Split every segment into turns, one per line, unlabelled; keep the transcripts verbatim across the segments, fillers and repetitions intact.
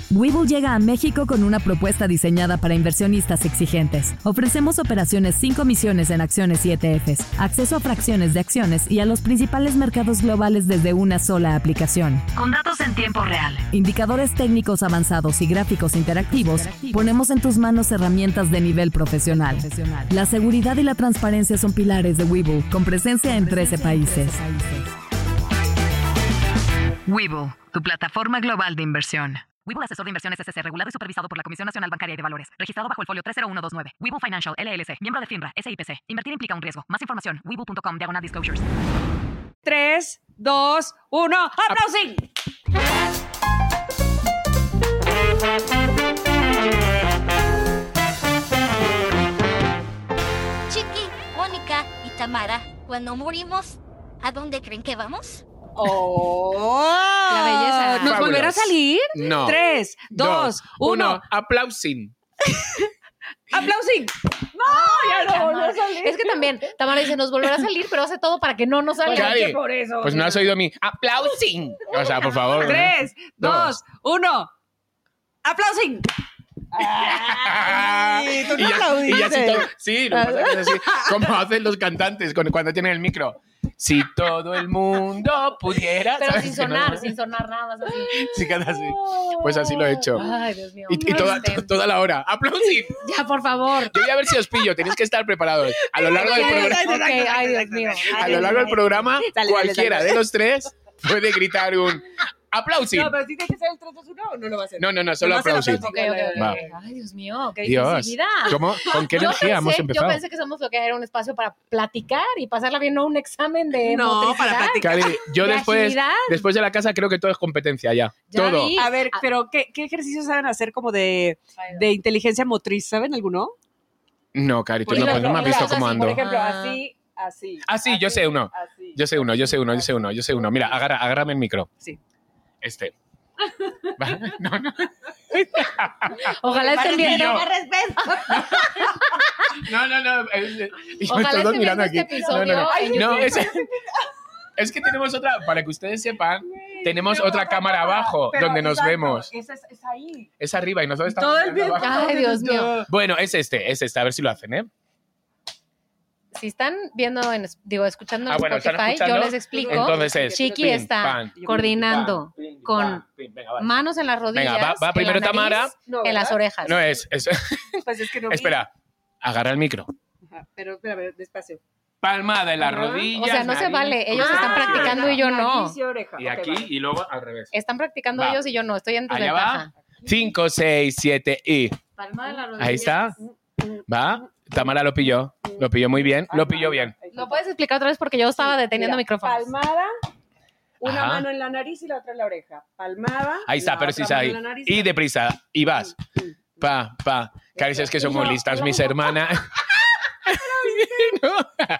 Webull llega a México con una propuesta diseñada para inversionistas exigentes. Ofrecemos operaciones sin comisiones en acciones y E T Fs, acceso a fracciones de acciones y a los principales mercados globales desde una sola aplicación. Con datos en tiempo real, indicadores técnicos avanzados y gráficos interactivos, ponemos en tus manos herramientas de nivel profesional. La seguridad y la transparencia son pilares de Webull, con presencia en trece países. Webull, tu plataforma global de inversión. Webull Asesor de Inversiones S C, regulado y supervisado por la Comisión Nacional Bancaria y de Valores. Registrado bajo el folio tres cero uno dos nueve. Webull Financial, L L C. Miembro de FINRA, S I P C. Invertir implica un riesgo. Más información, webull punto com, diagonal disclosures.
tres, dos, uno, ¡aplausos!
Chiqui, Mónica y Tamara, cuando morimos, ¿a dónde creen que vamos?
¡Oh!
La belleza.
¿Nos
Fabulous.
volverá a salir?
No.
Tres, dos, uno.
Aplausin.
¡Aplausos! ¡No! Ya no volvió a salir.
Es que también, Tamara dice, nos volverá a salir, pero hace todo para que no nos salga.
Cari,
por eso.
pues no has oído mi aplausin. O sea, por favor.
Tres,
Dos.
dos, uno. ¡Aplausos! Ay, tú no
y, ya,
aplaudiste.
y ya sí, todo, sí, lo que pasa es que es así, como hacen los cantantes cuando, cuando tienen el micro. Si todo el mundo pudiera.
Pero
¿sabes?
sin
Que no-
sonar, sin sonar nada más así.
Sí, canta así. Pues así lo he hecho.
Ay, Dios mío.
Y, y toda,
Este,
to- toda la hora. ¡Aplausin!
Ya, por favor.
Yo voy a ver si os pillo. Tenéis que estar preparados. A lo largo del programa,
Ok, ay, Dios mío.
a lo largo del programa
Dale, dale,
cualquiera
dale.
de los tres puede gritar un aplausin.
No, pero sí tiene que ser el tres, dos, uno o no lo va a hacer.
No, no, no, solo
No va a ser
aplausin.
aplausin.
Ok, ok, ok.
Va.
Ay, Dios mío, qué
Dios,
dificilidad.
¿cómo, ¿con qué
Yo
energía hemos
pensé,
empezado?
yo pensé que somos lo que era un espacio para platicar y pasarla bien, no un examen de
No,
motricidad.
para platicar.
Cari, yo
¿De
después,
agilidad?
después de la casa creo que todo es competencia ya.
Ya
todo.
vi.
A ver, pero ¿qué, qué ejercicios saben hacer como de, de inteligencia motriz? ¿Saben alguno?
No, Cari, tú
Por
no,
ejemplo,
no me has
mira,
visto
o sea,
cómo
sí,
ando.
Por ejemplo,
Ah.
así, así.
Ah, sí, yo
así,
sé uno.
Así.
Yo sé uno, yo sé uno, yo sé uno, yo sé uno. Mira, agarra, agárrame el micro.
Sí.
Este. Va, no, no.
Ojalá estén viendo.
yo.
Más respeto.
No, no, no. es- Y
Ojalá
todos
estén
mirando
viendo
aquí.
este episodio
no, no,
en
no. No,
YouTube.
es, es que tenemos otra, para que ustedes sepan, tenemos otra cámara abajo
Pero,
donde nos
exacto,
vemos.
Esa es, es ahí.
Es arriba y nosotros estamos
Todo el
mirando
tiempo.
abajo.
Ay, Dios mío.
Bueno, es este, es este. A ver si lo hacen, ¿eh?
Si están viendo, en, digo, escuchando en
Ah, bueno, ¿están
Spotify,
escuchando?
yo les explico.
Entonces es
Chiqui
pim,
está
pam,
coordinando
pim, pim,
con
pam, pim. Venga, va.
manos en las rodillas,
Venga, va- va
en
primero
la nariz,
Tamara.
No,
en las
¿verdad?
orejas.
No es, es-
Pues es que no vi.
espera, agarra el micro.
Ajá, pero, espera, a ver, despacio.
Palmada en las
Ajá.
rodillas.
O sea, no se
nariz,
vale. Ellos
cruz,
están
izquierda.
practicando y yo no.
Nariz y oreja.
Y
Ok,
aquí
vale.
y luego al revés.
Están practicando
Va.
ellos y yo no. Estoy en
Allá
desventaja.
va. cinco, seis, siete y.
Palma de la rodilla.
Ahí está. Va. Tamara lo pilló. Lo pilló muy bien. Lo pilló bien.
¿Lo puedes explicar otra vez? Porque yo estaba deteniendo
Mira,
micrófonos.
Palmada, una
Ajá.
mano en la nariz y la otra en la oreja. Palmada.
Ahí está,
la
pero sí
otra
está
mano
ahí.
en la nariz,
Y
la-
deprisa. Y vas. Pa, pa. Cari, es que son muy listas mis hermanas. No.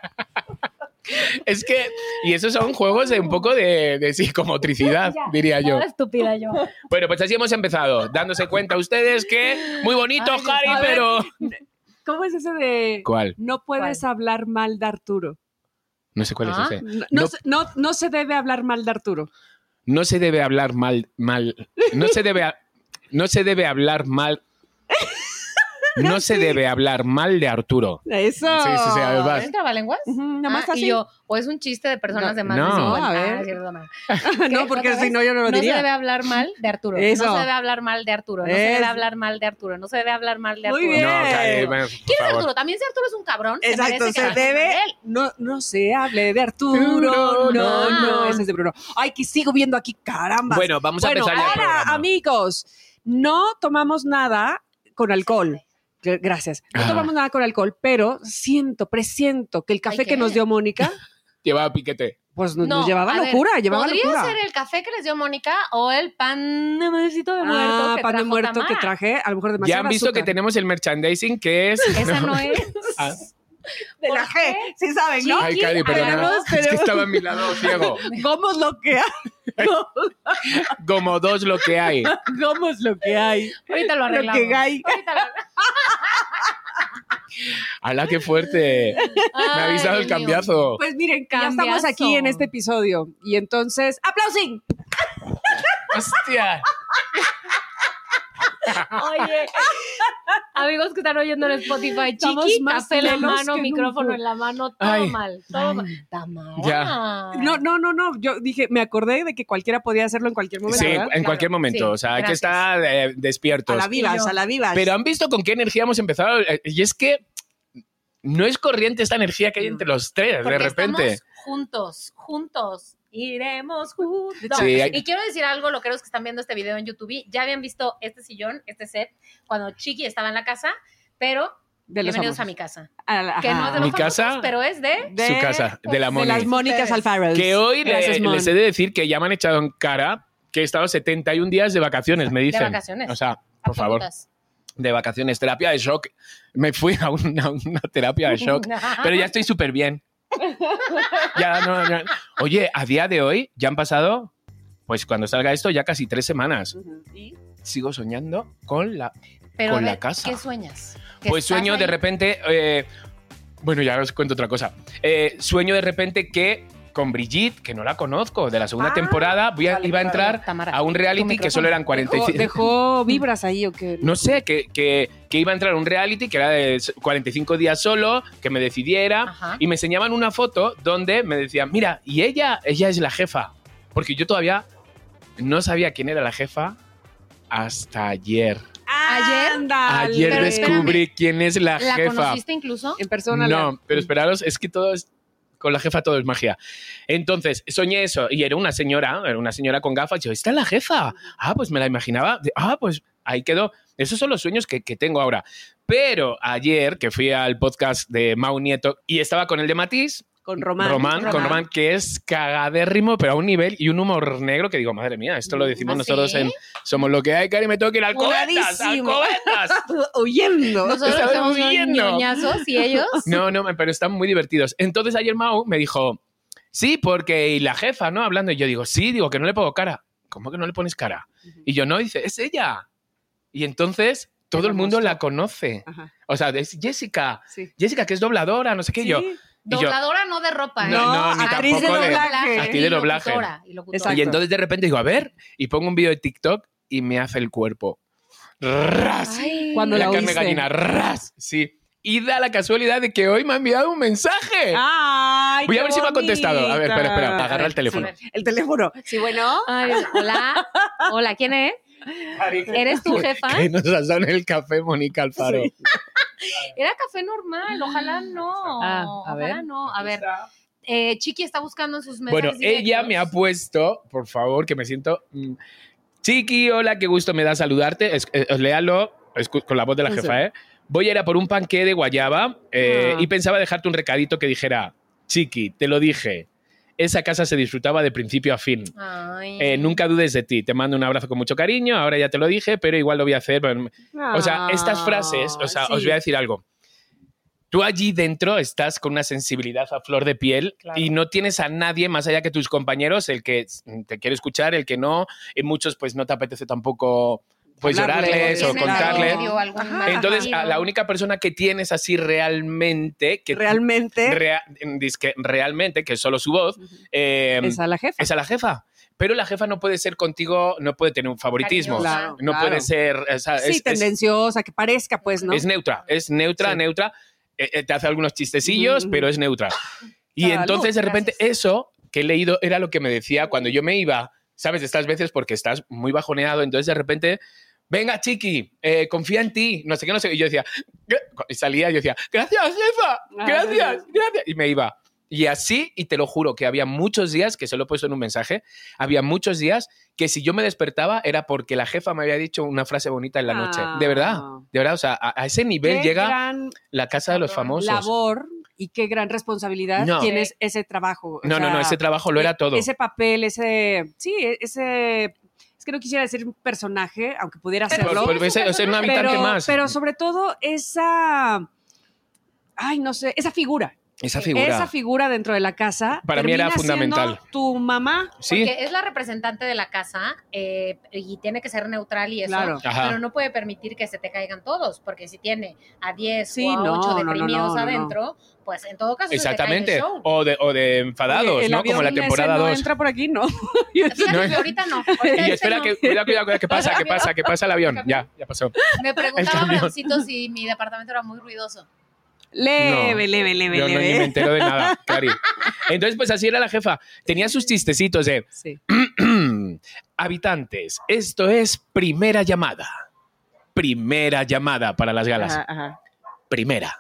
Es que, y esos son juegos de un poco de, de psicomotricidad, diría yo.
Toda estúpida yo.
Bueno, pues así hemos empezado, dándose cuenta ustedes que muy bonito,
Ay, Dios,
Cari,
a ver.
pero...
¿Cómo es ese de
¿Cuál?
no puedes hablar mal de Arturo?
No sé cuál
Ah.
es ese.
No,
No.
no, se- no, no se debe hablar mal de Arturo.
No se debe hablar mal, mal. No se debe, a- no se debe hablar mal. No se debe hablar mal de Arturo.
Eso.
Sí, sí, sí, a ver, vas.
¿Es trabalenguas?
Ujú, nada más
Ah,
así.
y yo, o es un chiste de personas
No,
de más
no.
de cincuenta.
A ver.
Ah, cierto, no.
no, porque
¿Otra
si
vez?
no yo no lo
No se
diría.
debe hablar mal de Arturo.
Eso.
No se debe hablar mal de Arturo. No se
Es-
debe hablar mal de Arturo. No se debe hablar mal de
Muy
Arturo.
bien.
No, Cari, bueno, por
¿Quién es
favor.
Arturo? También si Arturo es un cabrón. se
Exacto,
merece que
se
hablemos
debe.
de él.
No, no se hable de Arturo.
Arturo,
No,
no,
no,
no.
ese es de Bruno. Ay, que sigo viendo aquí, caramba.
Bueno, vamos a
Bueno,
empezar ya el
ahora,
programa.
amigos, no tomamos nada con alcohol. Gr- Gracias. No
Ah.
tomamos nada con alcohol, pero siento, presiento que el café
Ay,
que
¿qué?
nos dio Mónica,
Llevaba piquete.
pues nos,
No,
nos llevaba
a ver,
locura, llevaba
¿podría
locura.
ser el café que les dio Mónica o el pan de necesito de muerto
ah,
que
pan de
trajo
muerto
Tamara?
que traje, a lo mejor
Ya
demasiado
han visto
azúcar.
que tenemos el merchandising que es...
Esa no es.
Ah.
de la
¿Por
G,
qué?
sí saben, ¿no?
Ay, Cari, perdona.
háganos,
Es que
pero-
estaba a mi lado ciego.
Gomos lo que hay.
Como dos lo que hay.
Gomos lo que hay.
Ahorita lo
Lo
arreglamos.
que hay.
Ahorita lo
¡Hala, qué fuerte! Me habéis dado el
Dios mío.
cambiazo.
Pues miren, ya
Cambiazo.
estamos aquí en este episodio. Y entonces, ¡aplausín!
¡Hostia!
Oye, amigos que están oyendo en Spotify,
Estamos
Chiqui,
más
café en la
plenos
mano,
que
micrófono
nunca.
en la mano, todo
Ay.
mal, todo mal. Tamara.
Ya.
No, no, no, no. Yo dije, me acordé de que cualquiera podía hacerlo en cualquier momento.
Sí,
¿verdad?
en cualquier momento.
Sí,
o sea, hay que
gracias.
estar eh,
A
despiertos.
la vivas, a la vivas.
Pero han visto con qué energía hemos empezado. Eh, Y es que no es corriente esta energía que hay entre los tres,
Porque
de repente.
estamos juntos, juntos. Iremos juntos.
Sí, hay-
Y quiero decir algo, lo que los que están viendo este video en YouTube, ya habían visto este sillón, este set, cuando Chiqui estaba en la casa, pero
de los
bienvenidos
famosos.
a mi casa.
A la-
Que no es de
ajá.
los
Mi casa,
famosos, pero es de...
de,
Su casa, de la
de
Moni.
las Mónicas
Ustedes.
Alfaros.
Que hoy le-
Gracias, Mon.
les he de decir que ya me han echado en cara que he estado setenta y un días de vacaciones, me dicen.
vacaciones.
O sea, por favor,
absolutas.
de vacaciones, terapia de shock. Me fui a una, una terapia de shock, pero ya estoy súper bien. Ya, no, ya. Oye, a día de hoy ya han pasado, pues cuando salga esto, ya casi tres semanas.
Ujú. ¿Y?
Sigo soñando con la...
Pero
con
a
la
ver,
casa.
¿qué sueñas? ¿Que
Pues
estás
sueño de
ahí?
repente... eh, bueno, ya os cuento otra cosa. Eh, sueño de repente que con Brigitte, que no la conozco, de la segunda
Ah,
temporada, voy a-
vale,
iba a
claro.
entrar
Tamara,
a un
tu
reality que
micrófono.
solo eran cuarenta y
Dejó,
cinco...
dejó vibras ahí o qué.
No sé, que, que, que iba a entrar a un reality que era de cuarenta y cinco días solo, que me decidiera,
Ajá.
y me enseñaban una foto donde me decían, mira, y ella, ella es la jefa. Porque yo todavía no sabía quién era la jefa hasta ayer.
¿Ayer?
Ándale.
Ayer
Pero
descubrí quién es la,
¿La
jefa.
conociste incluso?
En persona. la-
No, pero esperaros, es que todo es... Con la jefa todo es magia. Entonces, soñé eso y era una señora, era una señora con gafas. Y yo, ¿esta es la jefa? Ah, pues me la imaginaba. De- Ah, pues ahí quedó. Esos son los sueños que, que tengo ahora. Pero ayer, que fui al podcast de Mau Nieto y estaba con el de Matiz,
Con Román.
Román, con Román, que es cagadérrimo, pero a un nivel y un humor negro que digo, madre mía, esto lo decimos
¿Ah,
nosotros
sí?
en Somos lo que hay, Cari, me tengo que ir al Alcobendas,
Fugadísimo.
Alcobendas.
Huyendo.
Nosotros
Estaba
somos unos
huyendo.
ñoñazos y ellos...
No, no, pero están muy divertidos. Entonces ayer Mau me dijo, sí, porque y la jefa, ¿no? Hablando, y yo digo, sí, digo que no le pongo cara. ¿Cómo que no le pones cara? Y yo, no, dice, es ella. Y entonces todo
Te
el
lo
mundo
mostró.
la conoce.
Ajá.
O sea, es Jessica.
Sí.
Jessica, que es dobladora, no sé qué.
Sí.
Yo, y yo,
Dobladora no de ropa, ¿eh?
No, no, ni
actriz de
tampoco de-
doblaje.
Actriz de
y
doblaje.
locutora, y locutora.
Exacto.
y entonces de repente digo, a ver, y pongo un vídeo de TikTok y me hace el cuerpo. ¡Ras!
Ay.
Cuando
la
la
carne
oíste.
gallina, ¡ras! Sí. Y da la casualidad de que hoy me ha enviado un mensaje.
Ay,
Voy a
qué
ver si me ha contestado. A ver, espera, espera,
bonita.
agarra el teléfono.
A ver.
El teléfono. Sí, bueno.
Ay, hola. Hola, ¿quién es? ¿Eres tu jefa?
Que nos has dado en el café, Mónica Alfaro.
Sí.
Era café normal, ojalá no.
Ah, a
ojalá
ver.
no. A ver, eh, Chiqui está buscando en sus mensajes
Bueno, ella
directos.
me ha puesto, por favor, que me siento... mm, Chiqui, hola, qué gusto me da saludarte. Es, eh, léalo escu- con la voz de la
Sí.
jefa, ¿eh? Voy a ir a por un panqué de guayaba eh,
Ah.
y pensaba dejarte un recadito que dijera, Chiqui, te lo dije, esa casa se disfrutaba de principio a fin.
Ay.
Eh, nunca dudes de ti. Te mando un abrazo con mucho cariño. Ahora ya te lo dije, pero igual lo voy a hacer. O sea, estas frases, o sea,
Ah, sí.
os voy a decir algo. Tú allí dentro estás con una sensibilidad a flor de piel
Claro.
y no tienes a nadie más allá que tus compañeros, el que te quiere escuchar, el que no, y muchos pues no te apetece tampoco pues
Hablarles,
llorarles o
Tiene
contarles.
medio
algún
Ajá.
mal
Entonces,
partido.
a la única persona que tienes así realmente, que
Realmente
rea- dizque realmente, que es solo su voz, eh,
es a la jefa.
es a la jefa. Pero la jefa no puede ser contigo, no puede tener un favoritismo.
Cariñosa.
Claro,
No
claro.
puede ser. O sea,
Sí,
es, es-
tendenciosa, que parezca, pues, ¿no?
es neutra, es neutra,
Sí.
neutra. Eh, eh, te hace algunos chistecillos,
Ujú.
pero es neutra. Y
Salud,
entonces, de repente,
gracias.
eso que he leído era lo que me decía cuando yo me iba, ¿sabes? Estas veces porque estás muy bajoneado, entonces de repente. Venga, Chiqui, eh, confía en ti, no sé qué, no sé. Y yo decía, ¿qué? Y salía y yo decía, gracias, jefa, gracias, gracias. Y me iba. Y así, y te lo juro, que había muchos días, que se lo he puesto en un mensaje, había muchos días que si yo me despertaba era porque la jefa me había dicho una frase bonita en la noche. De verdad, de verdad, o sea, a, a ese nivel
Qué
llega
gran
la casa de los famosos.
labor y qué gran responsabilidad
No.
tienes ese trabajo. O
No, no,
sea,
no, ese trabajo lo era todo.
Ese papel, ese... Sí, ese... Es que no quisiera decir un personaje, aunque pudiera
Pero
hacerlo.
Por- por ese- ser un habitante
pero,
más.
pero sobre todo esa... Ay, no sé, esa figura.
Esa figura.
esa figura dentro de la casa
Para mí era
termina siendo
fundamental.
tu mamá.
Sí.
Porque es la representante de la casa eh, y tiene que ser neutral y eso,
Claro.
Ajá.
pero no puede permitir que se te caigan todos, porque si tiene a diez
Sí,
o a
no,
ocho
no, no,
deprimidos
no, no,
adentro, pues en todo caso
Exactamente.
se te cae el show.
O de, o de enfadados,
Oye, el
¿no?
avión
Como la
ese
temporada
no
dos.
entra por aquí, ¿no?
Fíjate
No,
que ahorita no. Ahorita
Y
este
espera
no.
que, cuidado, cuidado, cuidado, ¿qué pasa? ¿Qué pasa? ¿Qué pasa el avión? Ya, ya pasó.
Me preguntaba
camión.
Brancito si mi departamento era muy ruidoso.
Leve,
No,
leve, leve,
Yo no, ni
leve.
me entero de nada, Cari. Entonces, pues así era la jefa. Tenía sus chistecitos de
Sí.
habitantes, esto es primera llamada. Primera llamada para las galas.
Ajá, ajá.
Primera.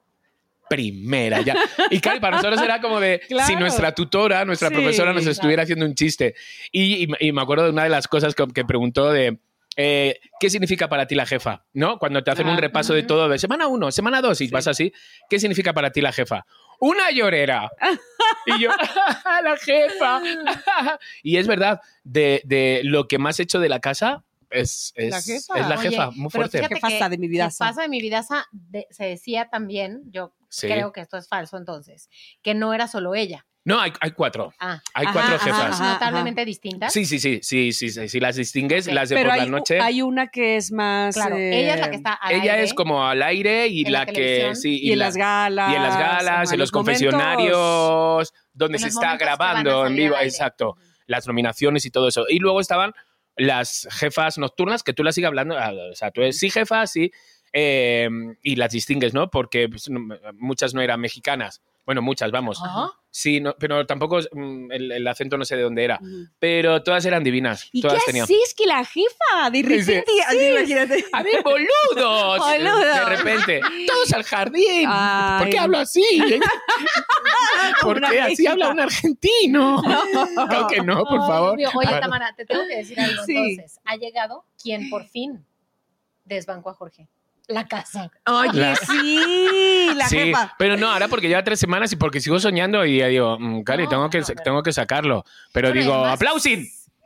Primera ya. Y Cari, para nosotros era como de
Claro.
si nuestra tutora, nuestra
Sí,
profesora nos
claro.
estuviera haciendo un chiste. Y, y- y me acuerdo de una de las cosas que, que preguntó de eh, ¿qué significa para ti la jefa? ¿No? Cuando te hacen
Ah,
un repaso de
ujú.
todo de semana uno, semana dos y
Sí.
vas así. ¿Qué significa para ti la jefa? Una llorera. Y yo, la jefa. Y es verdad, de, de lo que más he hecho de la casa es, es
La jefa.
es la
Oye,
jefa, muy
pero
fuerte.
fíjate
¿Qué pasa de mi
que
vidaza?
pasa de mi vidaza de- se decía también, yo
Sí.
creo que esto es falso entonces, que no era solo ella.
No, hay, hay cuatro.
Ah,
Hay
Ajá,
cuatro
ajá,
jefas.
ajá.
notablemente distintas.
Sí, sí, sí, sí, sí, sí, sí, las distingues,
Ok.
las de
Pero
por
hay,
la noche.
hay una que es más...
Claro,
eh,
ella es la que está al
Ella
aire.
es como al aire y
en
la,
la
que
televisión.
sí
Y en
la-
las galas.
y en las galas,
ajá,
en los
momentos-
confesionarios, donde
En
se
los
está
momentos que van a
grabando en
salir
vivo,
al aire.
exacto, las nominaciones y todo eso. Y luego estaban las jefas nocturnas que tú las sigues hablando, ah, o sea, tú eres sí jefa, sí, eh, y las distingues, ¿no? Porque pues, no- muchas no eran mexicanas. Bueno, muchas, vamos.
Ajá.
Sí, no, pero tampoco mm, el, el acento no sé de dónde era.
Ujú.
Pero todas eran divinas.
¿Y
todas
qué
tenían.
haces que la jefa? De repente, así, imagínate.
¡A ver, boludos!
Boludos.
De repente, todos al jardín.
Ay.
¿Por qué hablo así? ¿Por
Una
qué así
México.
habla un argentino? Creo que no, por
Ay,
favor.
Dios mío. Oye,
Bueno,
Tamara, te tengo que decir algo
Sí.
entonces. Ha llegado quien por fin desbancó a Jorge. La casa.
Oye,
La-
sí, la
sí,
jefa.
pero no, ahora porque lleva tres semanas y porque sigo soñando y ya digo, mm, Cari,
No,
tengo, que,
no, pero-
tengo que sacarlo. Pero
Bueno,
digo,
además-
¡aplausin!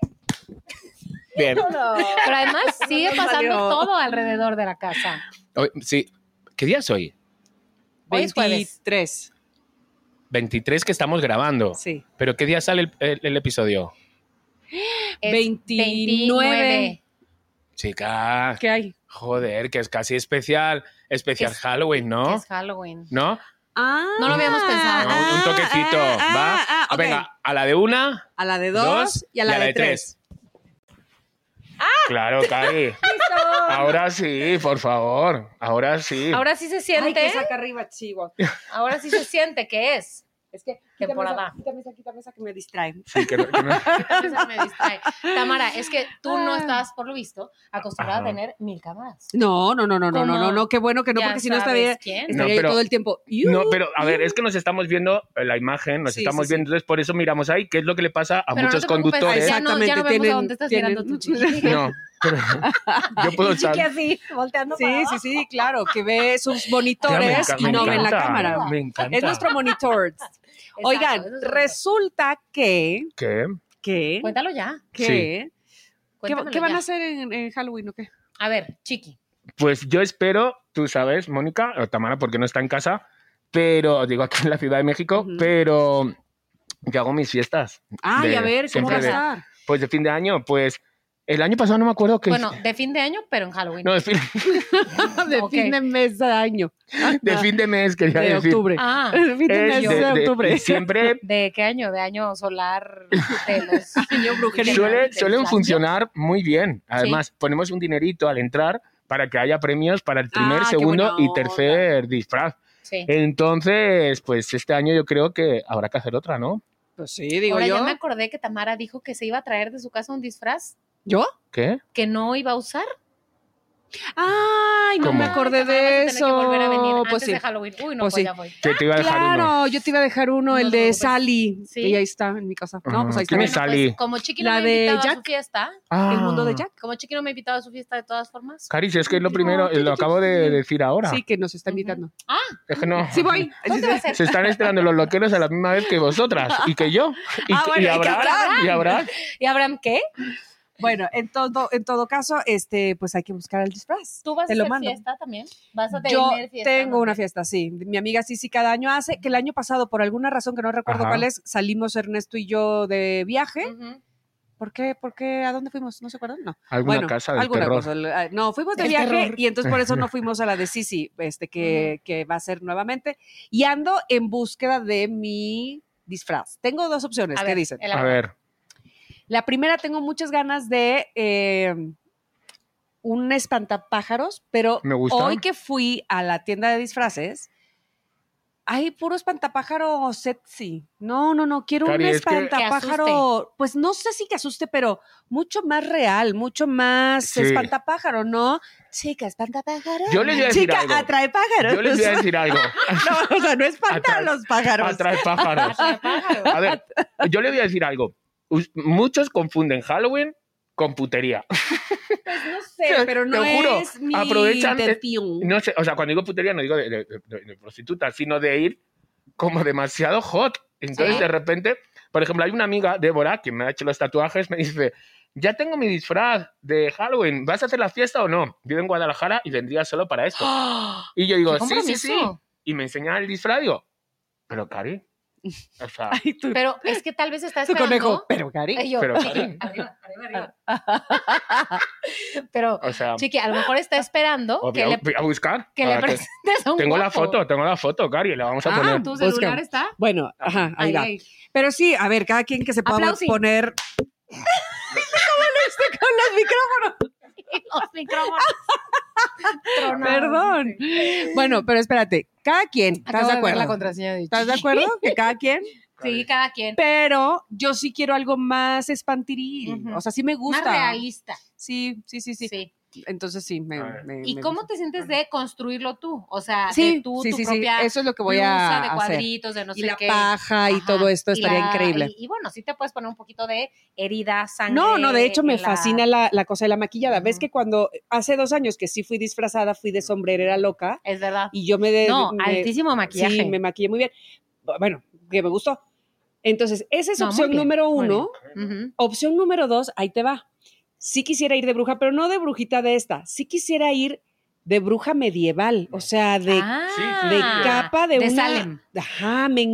Bien.
Pero además sigue
nos
pasando
salió.
todo alrededor de la casa.
Hoy- sí. ¿Qué día es hoy?
Hoy es jueves.
veintitrés.
veintitrés que estamos grabando.
Sí.
¿Pero qué día sale el, el- el episodio?
Es
veintinueve.
Chica,
¿Qué hay?
joder, que es casi especial. Especial
Es-
Halloween, ¿no?
Es Halloween.
¿No?
Ah,
No lo habíamos pensado.
No, un- un toquecito,
ah,
¿va?
ah, ah,
Ah,
ok.
venga, a la de una,
A la de dos,
dos
y a la, de, tres.
Claro, Cari. Ahora sí, por favor. Ahora sí.
Ahora sí se
Ay,
siente.
que saca arriba, chihuahua.
Ahora sí se siente que es.
Es que quítame
Temporada.
esa, quítame esa, quítame esa que me distrae.
Sí, que no- que no-
Eso me distrae. Tamara, es que tú no
Ah.
estás, por lo visto, acostumbrada
Ajá.
a tener mil cámaras.
No, no, no, no, no,
¿Cómo?
no, no, no, qué bueno que no,
Ya
porque si no
sabes
estaría,
quién.
estaría
No,
yo
pero-
todo el tiempo.
No, pero a ver, es que nos estamos viendo eh, la imagen, nos
Sí,
estamos
sí, sí.
viendo, entonces por eso miramos ahí qué es lo que le pasa a
Pero no
muchos
te preocupes,
conductores.
ya no, ya no
Exactamente,
vemos
tienen-
a dónde estás
tienen-
mirando tu chiqui.
No, pero yo puedo usar.
Chiqui así, volteando
Sí,
para
sí,
abajo.
sí, claro, que ve sus
Ya,
monitores
enca-
y no ven la
encanta,
cámara.
Me encanta.
Es nuestro monitor.
Exacto,
Oigan,
eso es lo
resulta que,
¿Qué?
que,
que- Cuéntalo ya.
que,
Sí.
¿qué,
Cuéntamelo
qué van
ya.
a hacer en, en Halloween o qué?
A ver, Chiqui.
Pues yo espero, tú sabes, Mónica, o Tamara, porque no está en casa, pero digo aquí en la Ciudad de México,
Ujú.
pero yo hago mis fiestas.
Ay,
De-
a ver, ¿cómo va
siempre
a
de-
estar?
Pues de fin de año, pues el año pasado no me acuerdo que...
Bueno, de fin de año, pero en Halloween.
no, de fin,
De
Ok.
fin de mes de año.
de fin de mes, quería
de
decir.
octubre.
Ah,
De fin de
Es
mes
de-
de,
de-
octubre.
y siempre
¿de qué año? ¿De año solar? De los...
Año brujería.
suele,
del
suelen
año.
funcionar muy bien. Además, ponemos un dinerito al entrar para que haya premios para el primer,
Ah, qué
segundo
buena
y
onda.
tercer disfraz.
Sí.
Entonces, pues este año yo creo que habrá que hacer otra, ¿no?
Pues sí, digo
Ahora
yo.
ya me acordé que Tamara dijo que se iba a traer de su casa un disfraz
¿Yo?
¿Qué?
que no iba a usar.
Ay, no
¿Cómo?
me acordé
Tamara
de
vas a tener
eso.
que volver a venir
Pues
antes
sí.
de Halloween. Uy, no,
Pues
pues,
sí.
ya voy.
Que te iba a dejar
Claro,
uno.
yo te iba a dejar uno,
No
el
te
de
preocupes.
Sally.
Sí.
Y ahí está en mi casa. No,
Ajá.
pues ahí está.
¿Quién es
Bueno,
Sally?
pues, como Chiqui no
La
me ha
de
invitado a
Jack.
su fiesta,
Ah.
El mundo de Jack.
como Chiqui no me ha invitado a su fiesta de todas formas.
Cari, si es que es lo primero,
No,
lo acabo de decir ahora.
Sí, que nos está invitando.
Es que no.
Sí, voy.
¿Dónde va a ser?
Se están estrenando los loqueros a la misma vez que vosotras y que yo. Y,
Ah, bueno,
y
hay que
Abraham.
hablar.
Y Abraham.
¿Y Abraham qué?
Bueno, en todo, en todo caso, este, pues hay que buscar el disfraz.
¿Tú vas
Te
a
lo
hacer
mando.
fiesta también? ¿Vas a tener
Yo
fiesta?
tengo
¿no?
una fiesta, sí. Mi amiga Sisi cada año hace, que el año pasado, por alguna razón que no recuerdo
Ajá.
cuál es, salimos Ernesto y yo de viaje.
Ujú.
¿Por qué? ¿Por qué? ¿A dónde fuimos? ¿No se acuerdan? No.
Alguna
Bueno,
casa del
alguna
terror.
cosa. El- ah, No, fuimos de
El
viaje
terror.
y entonces por eso no fuimos a la de Sisi, este, que, que va a ser nuevamente. Y ando en búsqueda de mi disfraz. Tengo dos opciones.
A
¿Qué
ver,
dicen?
el-
A ver,
La primera, tengo muchas ganas de eh, un espantapájaros, pero
Me gusta.
hoy que fui a la tienda de disfraces, hay puro espantapájaro sexy. No, no, no, quiero
Cari,
un
es que-
espantapájaro, pues no sé si que asuste, pero mucho más real, mucho más
Sí.
espantapájaro, ¿no? Chica, espantapájaro.
Yo les voy a decir
Chica,
algo.
atrae pájaros.
yo les voy a decir algo.
No, o sea, no espanta a
Atrae-
los pájaros.
Atrae pájaros. A ver, yo le voy a decir algo. Us- Muchos confunden Halloween con putería.
Pues no sé, pero no
Te lo juro,
es mi
aprovechan, eh,
intención.
No sé, o sea, cuando digo putería no digo de, de- de- de prostituta, sino de ir como demasiado hot. Entonces,
Sí.
de repente, por ejemplo, hay una amiga, Débora, que me ha hecho los tatuajes, me dice, ya tengo mi disfraz de Halloween, ¿vas a hacer la fiesta o no? Vivo en Guadalajara y vendría solo para esto. Y yo digo,
¡Qué
sí, sí, sí.
compromiso!
Y me enseña el disfraz, digo, pero Cari, o sea,
Ay, tú,
Pero es que tal vez está
tu
esperando...
conejo. Pero, Cari.
Ay, yo,
Pero,
Chiqui,
Karen.
arriba, arriba, arriba. Pero,
o sea,
Chiqui, a lo mejor está esperando
voy
que
a,
le,
voy a buscar.
que le
para que-
presentes a un
Tengo la
guapo.
foto, tengo la foto, Cari, la vamos a
Ah,
poner.
¿tu celular
Busca.
está?
Bueno, ajá, ahí
Ay,
va.
ay.
Pero sí, a ver, cada quien que se pueda
Aplausi.
poner. ¿Cómo lo hice con los micrófonos?
Los micrófonos. Tronaron.
Perdón. Bueno, pero espérate, cada quien, ¿estás
Acabo
de
de ver la
acuerdo?
contraseña de
¿Estás de
Chiqui.
acuerdo? Que cada quien.
Sí, cada quien.
Pero yo sí quiero algo más espantiril.
Ujú.
O sea, sí me gusta.
Más realista.
Sí, sí, sí, sí.
Sí.
Entonces sí, me.
A ver.
me-
¿Y
me
cómo
gusta.
te sientes de construirlo tú? O sea,
Sí,
de tú,
sí,
tu
sí, sí.
propia
Eso es lo que voy
blusa
a
de
hacer.
cuadritos, de no
Y
sé
la
qué.
paja y
Ajá.
todo esto
Y
estaría
la-
increíble.
Y, y bueno, sí te puedes poner un poquito de herida, sangre.
No, no, de hecho me
en la-
fascina la, la cosa de la maquillada. ¿Ves
Ujú.
que cuando hace dos años que sí fui disfrazada, fui de sombrerera loca
Es verdad.
y yo me... De,
No,
me-
altísimo maquillaje.
Sí, me maquillé muy bien. Bueno, que me gustó. Entonces, esa es
No, muy
opción
bien,
número
muy
uno.
Ujú.
Opción número dos, ahí te va. Sí quisiera ir de bruja, pero no de brujita de esta. Sí quisiera ir de bruja medieval, o sea, de,
Ah,
de capa de,
de
una...
Salem.
Ajá, me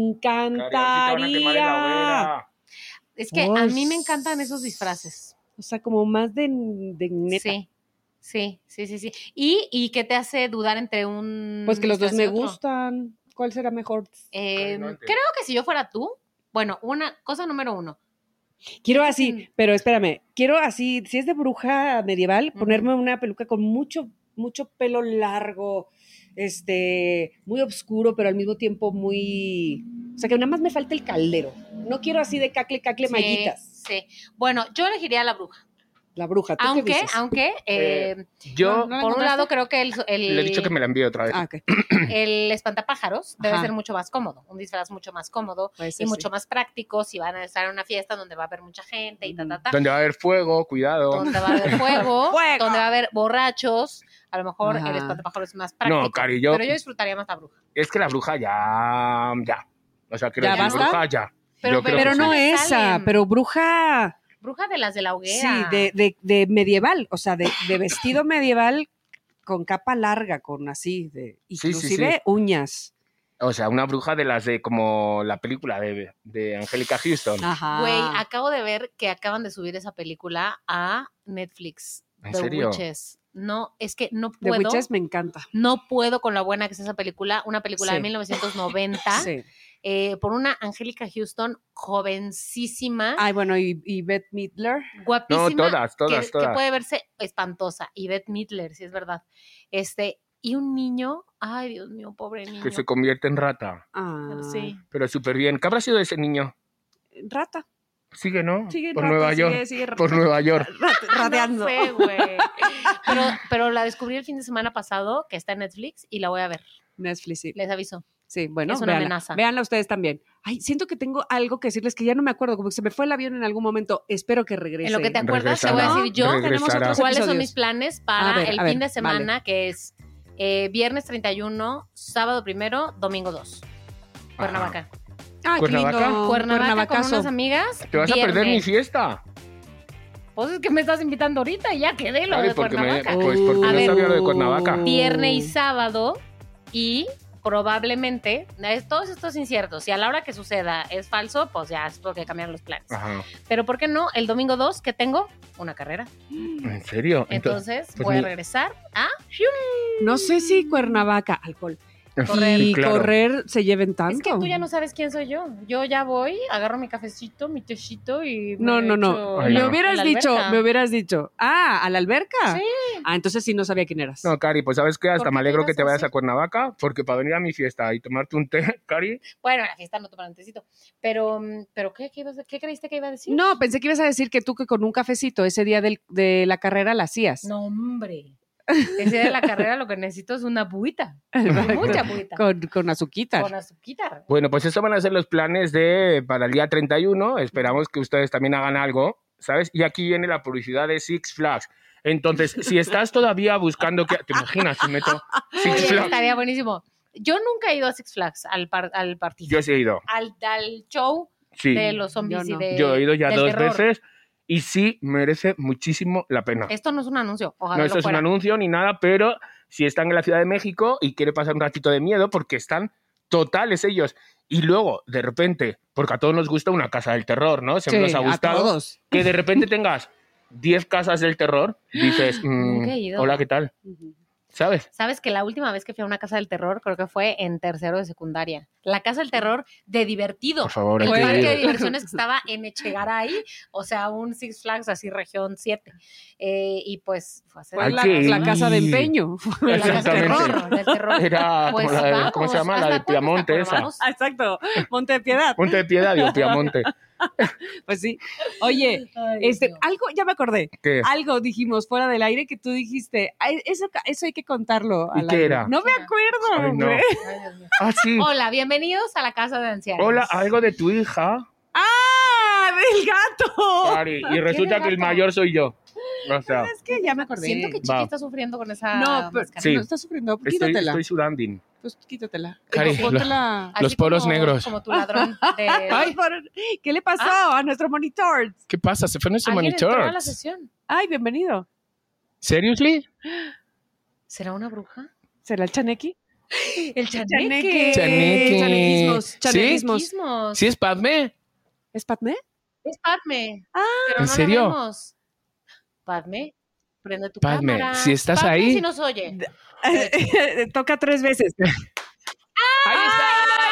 encantaría.
Es que a
Pues-
mí me encantan esos disfraces.
O sea, como más de, de neta.
Sí, sí, sí, sí, sí. ¿Y, ¿Y qué te hace dudar entre un
Pues que los dos
disfraz y
me
otro?
gustan. ¿Cuál será mejor?
Eh,
No entiendo.
creo que si yo fuera tú, bueno, una cosa número uno.
Quiero
Creo
así,
que-
pero espérame, quiero así, si es de bruja medieval,
Ujú.
ponerme una peluca con mucho, mucho pelo largo, este, muy oscuro, pero al mismo tiempo muy, o sea, que nada más me falta el caldero. No quiero así de cacle, cacle,
Sí,
mallitas.
sí. Bueno, yo elegiría a la bruja.
La bruja, ¿tú qué
Aunque,
dices?
aunque, eh,
Yo
No, no la
por un
encontraste?
lado creo que el, el,
le he dicho que me la envíe otra vez.
Ah, ok.
el espantapájaros debe
Ajá.
ser mucho más cómodo, un disfraz mucho más cómodo
Puede
y
ser,
mucho
sí.
más práctico si van a estar en una fiesta donde va a haber mucha gente y ta, ta, ta.
Donde va a haber fuego, cuidado.
Donde va a haber fuego,
¡Fuego!
donde va a haber borrachos. A lo mejor
Ajá.
el espantapájaros es más práctico.
No, Cari, yo-
Pero yo disfrutaría más la bruja.
Es que la bruja ya, ya. O sea, quiero
¿Ya
decir,
basta?
bruja ya.
Pero-
Yo creo
Pero
que
no
sí.
de
esa,
Salem.
pero bruja,
Bruja de las de la
sí,
hoguera.
de, de, de medieval, o sea, de, de vestido medieval con capa larga, con así, de,
Sí, sí,
inclusive
sí.
uñas.
O sea, una bruja de las de como la película de, de Angélica Houston.
Ajá.
Güey, acabo de ver que acaban de subir esa película a Netflix.
¿En
The
serio?
Witches. No, es que no
The
puedo.
Witches me encanta.
No puedo con la buena que es esa película. Una película
Sí.
de mil novecientos noventa.
Sí.
eh, por una Angélica Houston jovencísima,
Ay, bueno, y, y Bette Midler.
guapísima.
No, todas, todas,
que,
todas.
que puede verse espantosa. Y Bette Midler, si es verdad. Este, y un niño, ay, Dios mío, pobre niño.
Que se convierte en rata.
Ah,
Sí.
Pero súper bien. ¿Qué habrá sido de ese niño?
Rata.
Sigue, ¿no?
Sigue
Por
rata,
Nueva
sigue-
York.
sigue
Por Nueva York.
rat- rateando.
No sé, güey. Pero, pero la descubrí el fin de semana pasado, que está en Netflix, y la voy a ver.
Netflix, sí.
Les aviso.
Sí, bueno,
Es una
véanla.
amenaza.
Véanla ustedes también. Ay, siento que tengo algo que decirles que ya no me acuerdo, como que se me fue el avión en algún momento. Espero que regrese.
En lo que te acuerdas, te
Regresará.
voy a decir yo
Tenemos
Regresará.
otros
cuáles son
episodios.
mis planes para
A ver,
el
a ver,
fin de semana,
vale.
que es eh, viernes treinta y uno, sábado primero, domingo dos. Cuernavaca.
Ay, qué
Cuernavaca.
lindo.
Cuernavaca con
Cuernavacazo.
unas amigas.
Te vas a perder mi
viernes.
fiesta.
Pues es que me estás invitando ahorita y ya quedé lo
Cari,
de
porque me,
Cuernavaca.
pues porque
A
no
ver,
sabía lo de Cuernavaca.
Viernes y sábado y probablemente, es- todos estos inciertos, si a la hora que suceda es falso, pues ya es porque cambiaron los planes.
Ajá.
Pero ¿por qué no? El domingo dos que tengo una carrera.
¿En serio?
Entonces
pues
voy a
mi-
regresar a
No sé si Cuernavaca, alcohol.
correr.
Y
claro.
correr se lleven tanto.
Es que tú ya no sabes quién soy yo. Yo ya voy, agarro mi cafecito, mi tecito y
No,
me
no, no.
echo
Ay,
me
no.
en
hubieras
la
dicho,
alberca.
me hubieras dicho. Ah, ¿a la alberca?
Sí.
Ah, entonces sí no sabía quién eras.
No, Cari, pues ¿sabes qué? Hasta
¿Por
me
qué
alegro
te
que te
ibas a
vayas a
hacer?
Cuernavaca, porque para venir a mi fiesta y tomarte un té, Cari,
Bueno, la fiesta no toman un tecito. Pero, mm, ¿pero qué, qué, ibas a- qué creíste que iba a decir?
No, pensé que ibas a decir que tú que con un cafecito ese día del- de la carrera la hacías.
No, hombre. Ese de la carrera lo que necesito es una buita. Mucha buita.
Con, con azuquita.
Con azuquita.
Bueno, pues eso van a ser los planes de para el día treinta y uno. Esperamos que ustedes también hagan algo, ¿sabes? Y aquí viene la publicidad de Six Flags. Entonces, si estás todavía buscando que... ¿Te imaginas si meto Six
Oye,
Flags?
estaría buenísimo. Yo nunca he ido a Six Flags al, par- al partido.
Yo sí he ido.
Al, al show
Sí.
de los zombies
Yo no.
y de.
Yo he ido ya
del
dos
terror.
veces y sí merece muchísimo la pena.
Esto no es un anuncio. Ojalá
No,
lo
esto es un
fuera.
anuncio ni nada, pero si están en la Ciudad de México y quiere pasar un ratito de miedo, porque están totales ellos. Y luego, de repente, porque a todos nos gusta una casa del terror, ¿no? Siempre
Sí,
nos ha
a
gustado.
todos.
Que de repente tengas diez casas del terror, dices, mm,
Nunca he ido.
hola, ¿qué tal?
Ujú.
¿Sabes?
Sabes que la última vez que fui a una casa del terror creo que fue en tercero de secundaria. La casa del terror de divertido.
Por favor,
El
hay que
parque
ir.
de diversiones que estaba en Echegaray, o sea, un Six Flags así región siete. Eh, y pues fue hace
Fue
Hay
la,
que
la
ir.
casa de empeño.
la casa del
Exactamente.
terror, del terror.
Era
Pues
como la de,
vamos,
¿cómo se llama? La
¿hasta
de
cuándo está?
Piamonte,
Pues
esa.
vamos.
Exacto. Monte de Piedad.
Ponte de piedad, digo, Piamonte.
Pues sí. Oye,
Ay,
este,
Dios.
algo, ya me acordé.
¿Qué?
Algo dijimos fuera del aire que tú dijiste. Ay, eso, eso hay que contarlo.
¿Y
al
qué
aire.
era?
No me acuerdo.
Ay, no.
güey.
Ay, Dios mío.
Ah, sí.
Hola, bienvenidos a la casa de ancianos.
Hola, algo de tu hija.
¡Ah! ¡Del gato!
Cari, y resulta
de
que el
gato?
mayor soy yo. O sea,
Es que ya me acordé.
Siento que Chiqui
Va.
está sufriendo con esa
No, pero
máscara.
Sí.
no estás sufriendo.
estoy,
Quítatela.
estoy sudando.
Pues quítatela.
Cari,
Pues póntela.
Así
los poros
como-
negros.
Como tu ladrón de...
Ay.
¿Qué le pasó a nuestro monitor?
¿Qué pasa? Se fue nuestro
¿Alguien entró a la
monitor.
sesión?
Ay, bienvenido.
¿Seriously?
¿Será una bruja?
¿Será el Chanequi?
El
Chaneque.
Chaneque.
Chanequismos.
¿Sí?
Chanequismos.
Chanequismos.
¿Sí es Padme?
¿Es Padme?
Es Padme.
Ah,
pero
¿en
no la
serio?
vemos. Padme, prende tu
Padme,
cámara.
si estás
Padme,
ahí.
si nos oye.
Toca tres veces.
¡Ahí está!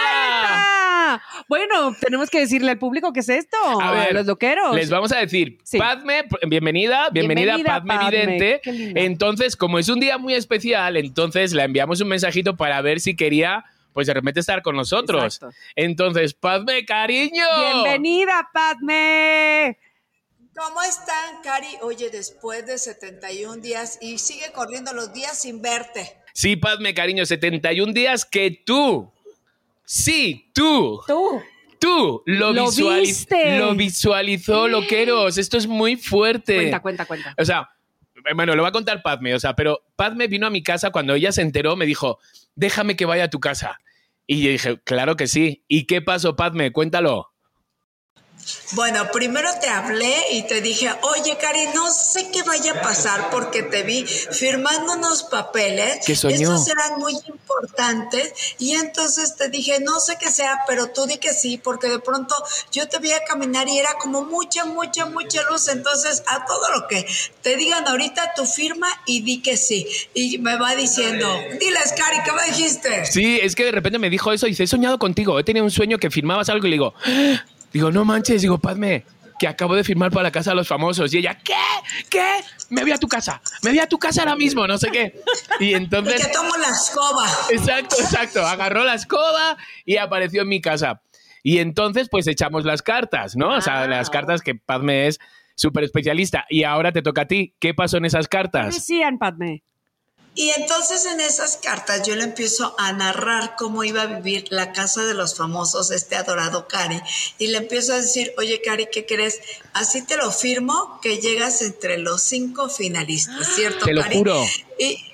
Ah, bueno, tenemos que decirle al público qué es esto.
A ver,
los loqueros.
Les vamos a decir,
Sí.
Padme, bienvenida, bienvenida, Padme, Vidente.
Qué linda.
Entonces, como es un día muy especial, entonces le enviamos un mensajito para ver si quería, pues de repente estar con nosotros.
Exacto.
Entonces, Padme, cariño.
Bienvenida, Padme.
¿Cómo están, Cari? Oye, después de setenta y un días y sigue corriendo los días sin verte.
Sí, Padme, cariño, setenta y un días que tú, sí, tú,
Tú.
tú lo,
Lo
visualiz-
viste.
lo visualizó, loqueros. Esto es muy fuerte.
Cuenta, cuenta, cuenta.
O sea, bueno, lo va a contar Padme, o sea, pero Padme vino a mi casa cuando ella se enteró, me dijo, déjame que vaya a tu casa. Y yo dije, claro que sí. ¿Y qué pasó, Padme? Cuéntalo.
Bueno, primero te hablé y te dije, oye, Cari, no sé qué vaya a pasar porque te vi firmando unos papeles.
¿Qué soñó?
Estos eran muy importantes y entonces te dije, no sé qué sea, pero tú di que sí, porque de pronto yo te vi a caminar y era como mucha, mucha, mucha luz. Entonces, a todo lo que te digan ahorita, tu firma y di que sí. Y me va diciendo, diles, Cari, ¿qué me dijiste?
Sí, es que de repente me dijo eso y dice, he soñado contigo, he tenido un sueño que firmabas algo y le digo, ¡ah! Digo, no manches, digo, Padme, que acabo de firmar para la casa de los famosos. Y ella, ¿qué? ¿Qué? Me voy a tu casa, me voy a tu casa ahora mismo, no sé qué. Y
Y
entonces...
que tomo la escoba.
Exacto, exacto. Agarró la escoba y apareció en mi casa. Y entonces, pues echamos las cartas, ¿no? O sea,
Ah.
las cartas que Padme es súper especialista. Y ahora te toca a ti. ¿Qué pasó en esas
¿Qué
cartas?
decían, Padme?
Y entonces en esas cartas yo le empiezo a narrar cómo iba a vivir la casa de los famosos, este adorado Cari, y le empiezo a decir, oye Cari, ¿qué crees? Así te lo firmo que llegas entre los cinco finalistas, ¿cierto,
Te lo
Cari?
juro.
Y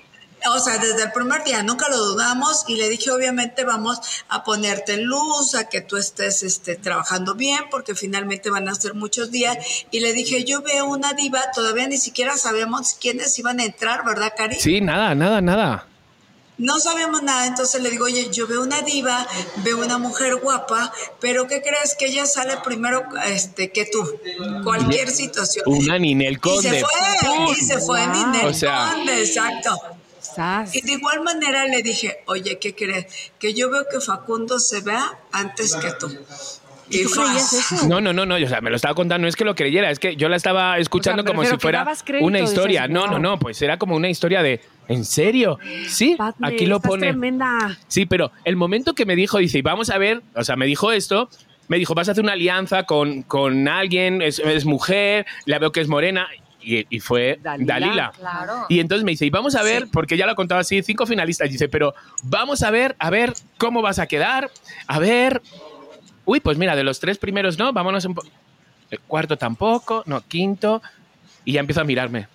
O sea, desde el primer día nunca lo dudamos y le dije, obviamente vamos a ponerte en luz, a que tú estés este, trabajando bien, porque finalmente van a ser muchos días. Y le dije, yo veo una diva, todavía ni siquiera sabemos quiénes iban a entrar, ¿verdad, Cari?
Sí, nada, nada, nada.
No sabíamos nada, entonces le digo, oye, yo veo una diva, veo una mujer guapa, pero ¿qué crees? Que ella sale primero este, que tú, cualquier situación.
Una Ninel Conde.
Y se fue, y se fue
Wow.
Ninel
O sea,
Conde, exacto.
Sas.
Y de igual manera le dije, oye, ¿qué crees? Que yo veo que Facundo se vea antes que tú. Y
¿Tú creías eso?
No, no, no, no, o sea, me lo estaba contando, no es que lo creyera, es que yo la estaba escuchando
O sea, me
como
refiero
si
que
fuera
dabas crédito,
una historia.
dices,
no,
wow.
no, no, pues era como una historia de, ¿en serio? Sí,
Padme,
aquí lo
estás
pone.
tremenda.
Sí, pero el momento que me dijo, dice, y vamos a ver, o sea, me dijo esto, me dijo, vas a hacer una alianza con, con alguien, es, es mujer, la veo que es morena, y, y fue
Dalila.
Dalila.
Claro.
Y entonces me dice, y vamos a ver,
Sí.
porque ya lo contaba así, cinco finalistas, dice, pero vamos a ver, a ver cómo vas a quedar, a ver... Uy, pues mira, de los tres primeros no, vámonos un poco... El cuarto tampoco, no, quinto, y ya empiezo a mirarme.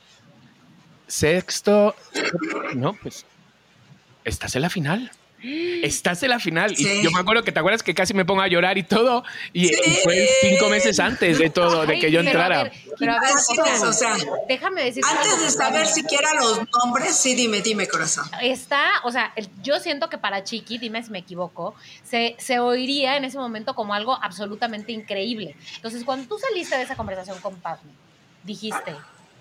Sexto... No, pues... Estás en la final. Estás en la final.
Sí.
Y yo me acuerdo que te acuerdas que casi me pongo a llorar y todo, y,
Sí.
y fue cinco meses antes de todo, de
Ay,
que yo
pero
entrara.
A ver, pero a ver,
Así
o sea,
es, o sea,
déjame decir.
antes de saber siquiera los nombres, sí, dime, dime, corazón.
Está, o sea, el- yo siento que para Chiqui, dime si me equivoco, se, se oiría en ese momento como algo absolutamente increíble. Entonces, cuando tú saliste de esa conversación con Padme, dijiste,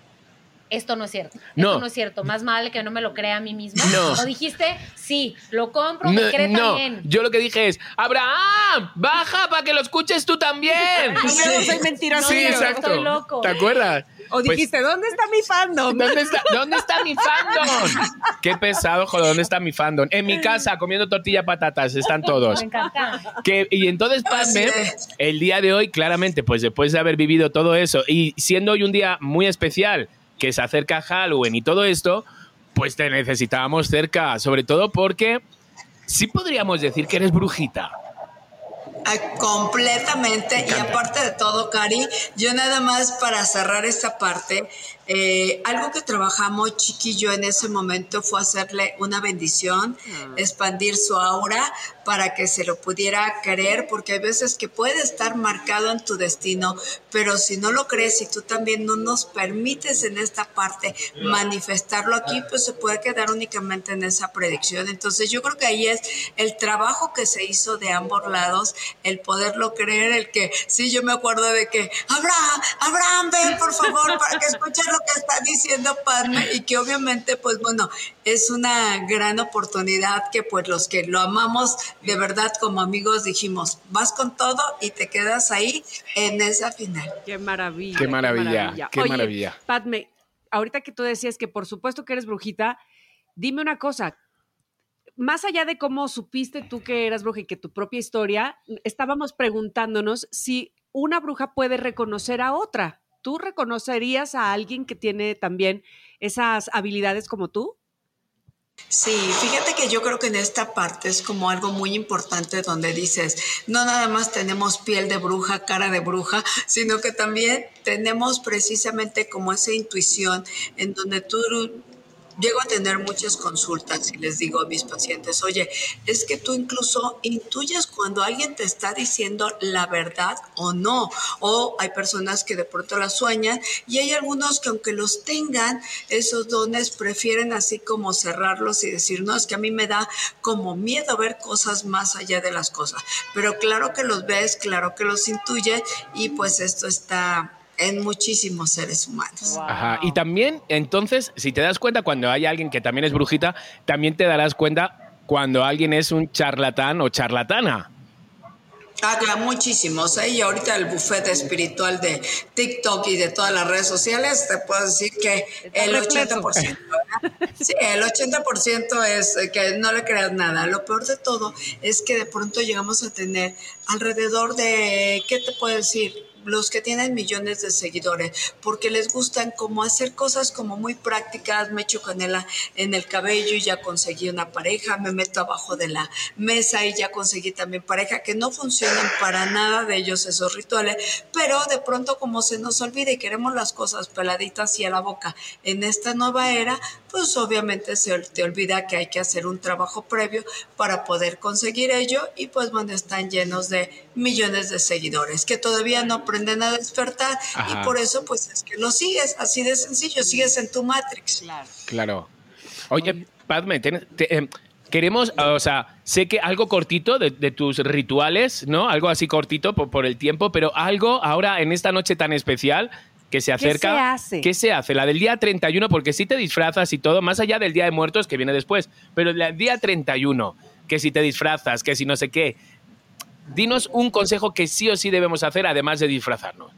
esto no es cierto,
No.
esto no es cierto, más vale que no me lo crea a mí misma.
No.
O dijiste, sí, lo compro,
No,
me cree
no,
también.
yo lo que dije es, Abraham, baja para que lo escuches tú también.
Ay, no, soy mentirosa.
Sí,
No,
exacto.
estoy loco.
¿Te acuerdas?
O
Pues,
dijiste, ¿dónde está mi fandom?
¿Dónde está, ¿Dónde está mi fandom? Qué pesado, joder, ¿dónde está mi fandom? En mi casa, comiendo tortilla patatas, están todos.
Me encanta.
Que, y entonces,
Así
Padme,
es.
el día de hoy, claramente, pues después de haber vivido todo eso, y siendo hoy un día muy especial, que se acerca Halloween y todo esto, pues te necesitábamos cerca, sobre todo porque sí podríamos decir que eres brujita.
Ah, completamente, y aparte de todo, Cari, yo nada más para cerrar esta parte, eh, algo que trabajamos Chiqui y yo en ese momento fue hacerle una bendición, expandir su aura para que se lo pudiera creer, porque hay veces que puede estar marcado en tu destino, pero si no lo crees y tú también no nos permites en esta parte manifestarlo aquí, pues se puede quedar únicamente en esa predicción. Entonces yo creo que ahí es el trabajo que se hizo de ambos lados, el poderlo creer, el que, sí, yo me acuerdo de que, Abraham, Abraham, ven por favor para que escuches lo que está diciendo Padme, y que obviamente, pues bueno, es una gran oportunidad que pues los que lo amamos de verdad como amigos dijimos, vas con todo y te quedas ahí en esa final.
Qué maravilla.
Qué maravilla, qué
Oye,
maravilla.
Padme, ahorita que tú decías que por supuesto que eres brujita, dime una cosa. Más allá de cómo supiste tú que eras bruja y que tu propia historia, estábamos preguntándonos si una bruja puede reconocer a otra. ¿Tú reconocerías a alguien que tiene también esas habilidades como tú?
Sí, fíjate que yo creo que en esta parte es como algo muy importante donde dices, no nada más tenemos piel de bruja, cara de bruja, sino que también tenemos precisamente como esa intuición en donde tú... Llego a tener muchas consultas y les digo a mis pacientes, oye, es que tú incluso intuyes cuando alguien te está diciendo la verdad o no. O hay personas que de pronto la sueñan y hay algunos que aunque los tengan, esos dones prefieren así como cerrarlos y decir, no, es que a mí me da como miedo ver cosas más allá de las cosas. Pero claro que los ves, claro que los intuyes y pues esto está... en muchísimos seres humanos.
Wow.
Ajá. Y también, entonces, si te das cuenta cuando hay alguien que también es brujita, también te darás cuenta cuando alguien es un charlatán o charlatana.
Ah, claro, muchísimos, ¿eh? Y ahorita el buffet espiritual de TikTok y de todas las redes sociales, te puedo decir que el ochenta por ciento, ¿verdad? Sí, el ochenta por ciento es que no le creas nada. Lo peor de todo es que de pronto llegamos a tener alrededor de, ¿qué te puedo decir? los que tienen millones de seguidores, porque les gustan como hacer cosas como muy prácticas. Me echo canela en el cabello y ya conseguí una pareja, me meto abajo de la mesa y ya conseguí también pareja, que no funcionan para nada de ellos esos rituales, pero de pronto como se nos olvida y queremos las cosas peladitas y a la boca en esta nueva era, pues obviamente se te olvida que hay que hacer un trabajo previo para poder conseguir ello, y pues bueno, están llenos de millones de seguidores que todavía no aprenden a despertar. Ajá. Y por eso pues es que lo sigues, así de sencillo, sigues en tu Matrix.
Claro.
Claro. Oye, Padme, te, te, eh, queremos, o sea, sé que algo cortito de, de tus rituales, ¿no? Algo así cortito por, por el tiempo, pero algo ahora en esta noche tan especial que se acerca.
¿Qué se hace?
¿Qué se hace? La del día treinta y uno, porque si te disfrazas y todo, más allá del Día de Muertos que viene después, pero el día treinta y uno, que si te disfrazas, que si no sé qué, dinos un consejo que sí o sí debemos hacer además de disfrazarnos.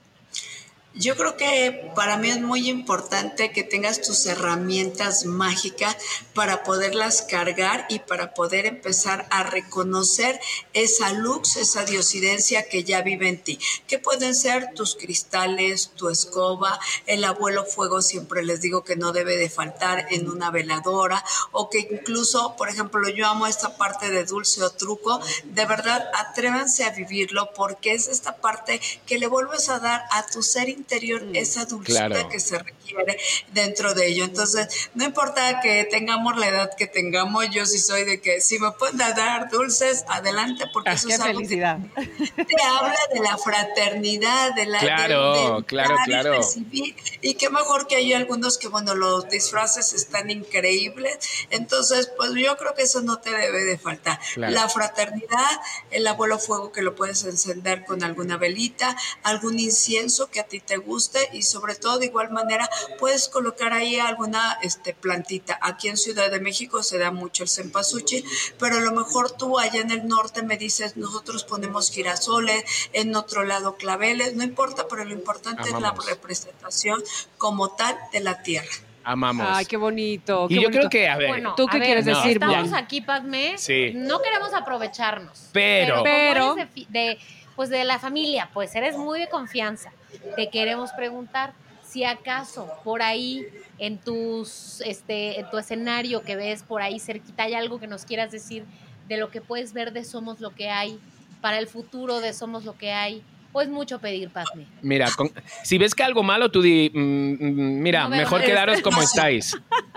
Yo creo que para mí es muy importante que tengas tus herramientas mágicas para poderlas cargar y para poder empezar a reconocer esa luz, esa diosidencia que ya vive en ti. Que pueden ser tus cristales, tu escoba, el abuelo fuego, siempre les digo que no debe de faltar en una veladora, o que incluso, por ejemplo, yo amo esta parte de dulce o truco. De verdad, atrévanse a vivirlo, porque es esta parte que le vuelves a dar a tu ser interior esa dulzura, claro, que se requiere dentro de ello. Entonces, no importa que tengamos la edad que tengamos, yo sí soy de que si me pueden dar dulces, adelante, porque eso es algo
felicidad.
que te habla de la fraternidad, de la
claro,
de, de
claro, claro.
Y recibir, y qué mejor que hay algunos que, bueno, los disfraces están increíbles. Entonces, pues yo creo que eso no te debe de faltar. Claro. La fraternidad, el abuelo fuego que lo puedes encender con alguna velita, algún incienso que a ti te guste, y sobre todo de igual manera puedes colocar ahí alguna este, plantita. Aquí en Ciudad de México se da mucho el cempasúchil, pero a lo mejor tú allá en el norte me dices, nosotros ponemos girasoles, en otro lado claveles, no importa, pero lo importante Amamos. es la representación como tal de la tierra.
Amamos.
Ay, qué bonito.
Y
qué
yo
bonito.
creo que, a ver,
bueno,
¿tú qué
a
quieres
ver,
decir?
No, estamos
ya.
aquí, Padme.
Sí.
No queremos aprovecharnos.
Pero.
Pero.
pero
De, de, pues de la familia, pues eres muy de confianza. Te queremos preguntar si acaso por ahí en tus este en tu escenario que ves por ahí cerquita hay algo que nos quieras decir de lo que puedes ver de Somos lo que hay, para el futuro de Somos lo que hay. O es mucho pedir, Padme.
Mira, con, si ves que algo malo, tú di, mm, mira, no mejor quedaros como estáis.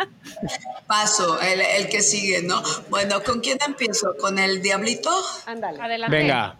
Paso, el, el que sigue, ¿no? Bueno, ¿con quién empiezo? ¿Con el diablito?
Ándale.
Adelante.
Venga.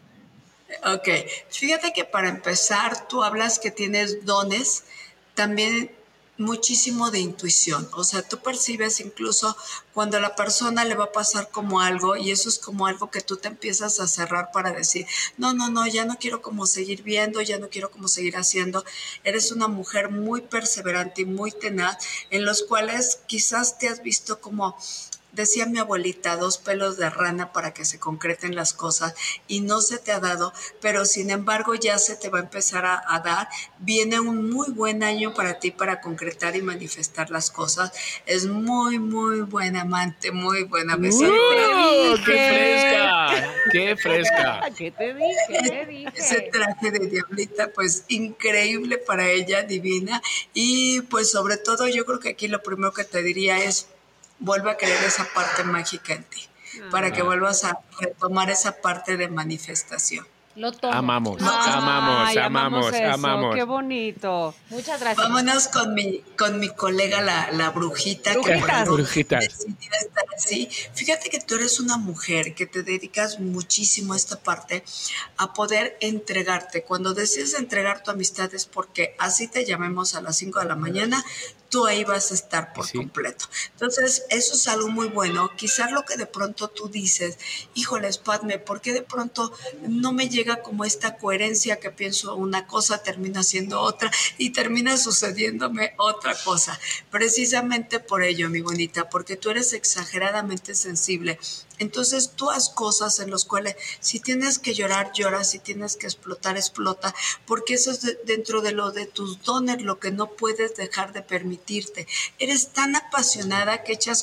Ok, fíjate que para empezar, tú hablas que tienes dones, también muchísimo de intuición. O sea, tú percibes incluso cuando a la persona le va a pasar como algo, y eso es como algo que tú te empiezas a cerrar para decir, no, no, no, ya no quiero como seguir viendo, ya no quiero como seguir haciendo. Eres una mujer muy perseverante y muy tenaz, en los cuales quizás te has visto como... Decía mi abuelita, dos pelos de rana para que se concreten las cosas, y no se te ha dado, pero sin embargo ya se te va a empezar a, a dar. Viene un muy buen año para ti para concretar y manifestar las cosas. Es muy, muy buen amante, muy buena besada.
¡Uh, ¡Qué fresca! ¡Qué fresca!
¿Qué te dije? ¿Qué te dije?
Ese traje de diablita, pues increíble para ella, divina. Y pues sobre todo yo creo que aquí lo primero que te diría es, vuelve a creer esa parte mágica en ti, ah, para que vuelvas a retomar esa parte de manifestación.
Lo tomo.
Amamos,
Ay,
amamos,
ay,
amamos,
eso,
amamos.
Qué bonito.
Muchas gracias.
Vámonos con mi, con mi colega, la, la brujita.
Brujitas.
Que
Brujitas.
decidida estar así. Fíjate que tú eres una mujer que te dedicas muchísimo a esta parte, a poder entregarte. Cuando decides entregar tu amistad es porque así te llamemos a las cinco de la mañana, tú ahí vas a estar por sí. completo. Entonces, eso es algo muy bueno. Quizás lo que de pronto tú dices, híjole, Padme, ¿por qué de pronto no me llega como esta coherencia que pienso una cosa, termina siendo otra y termina sucediéndome otra cosa? Precisamente por ello, mi bonita, porque tú eres exageradamente sensible. Entonces tú haz cosas en las cuales si tienes que llorar, llora, si tienes que explotar, explota, porque eso es de, dentro de lo de tus dones, lo que no puedes dejar de permitirte. Eres tan apasionada que echas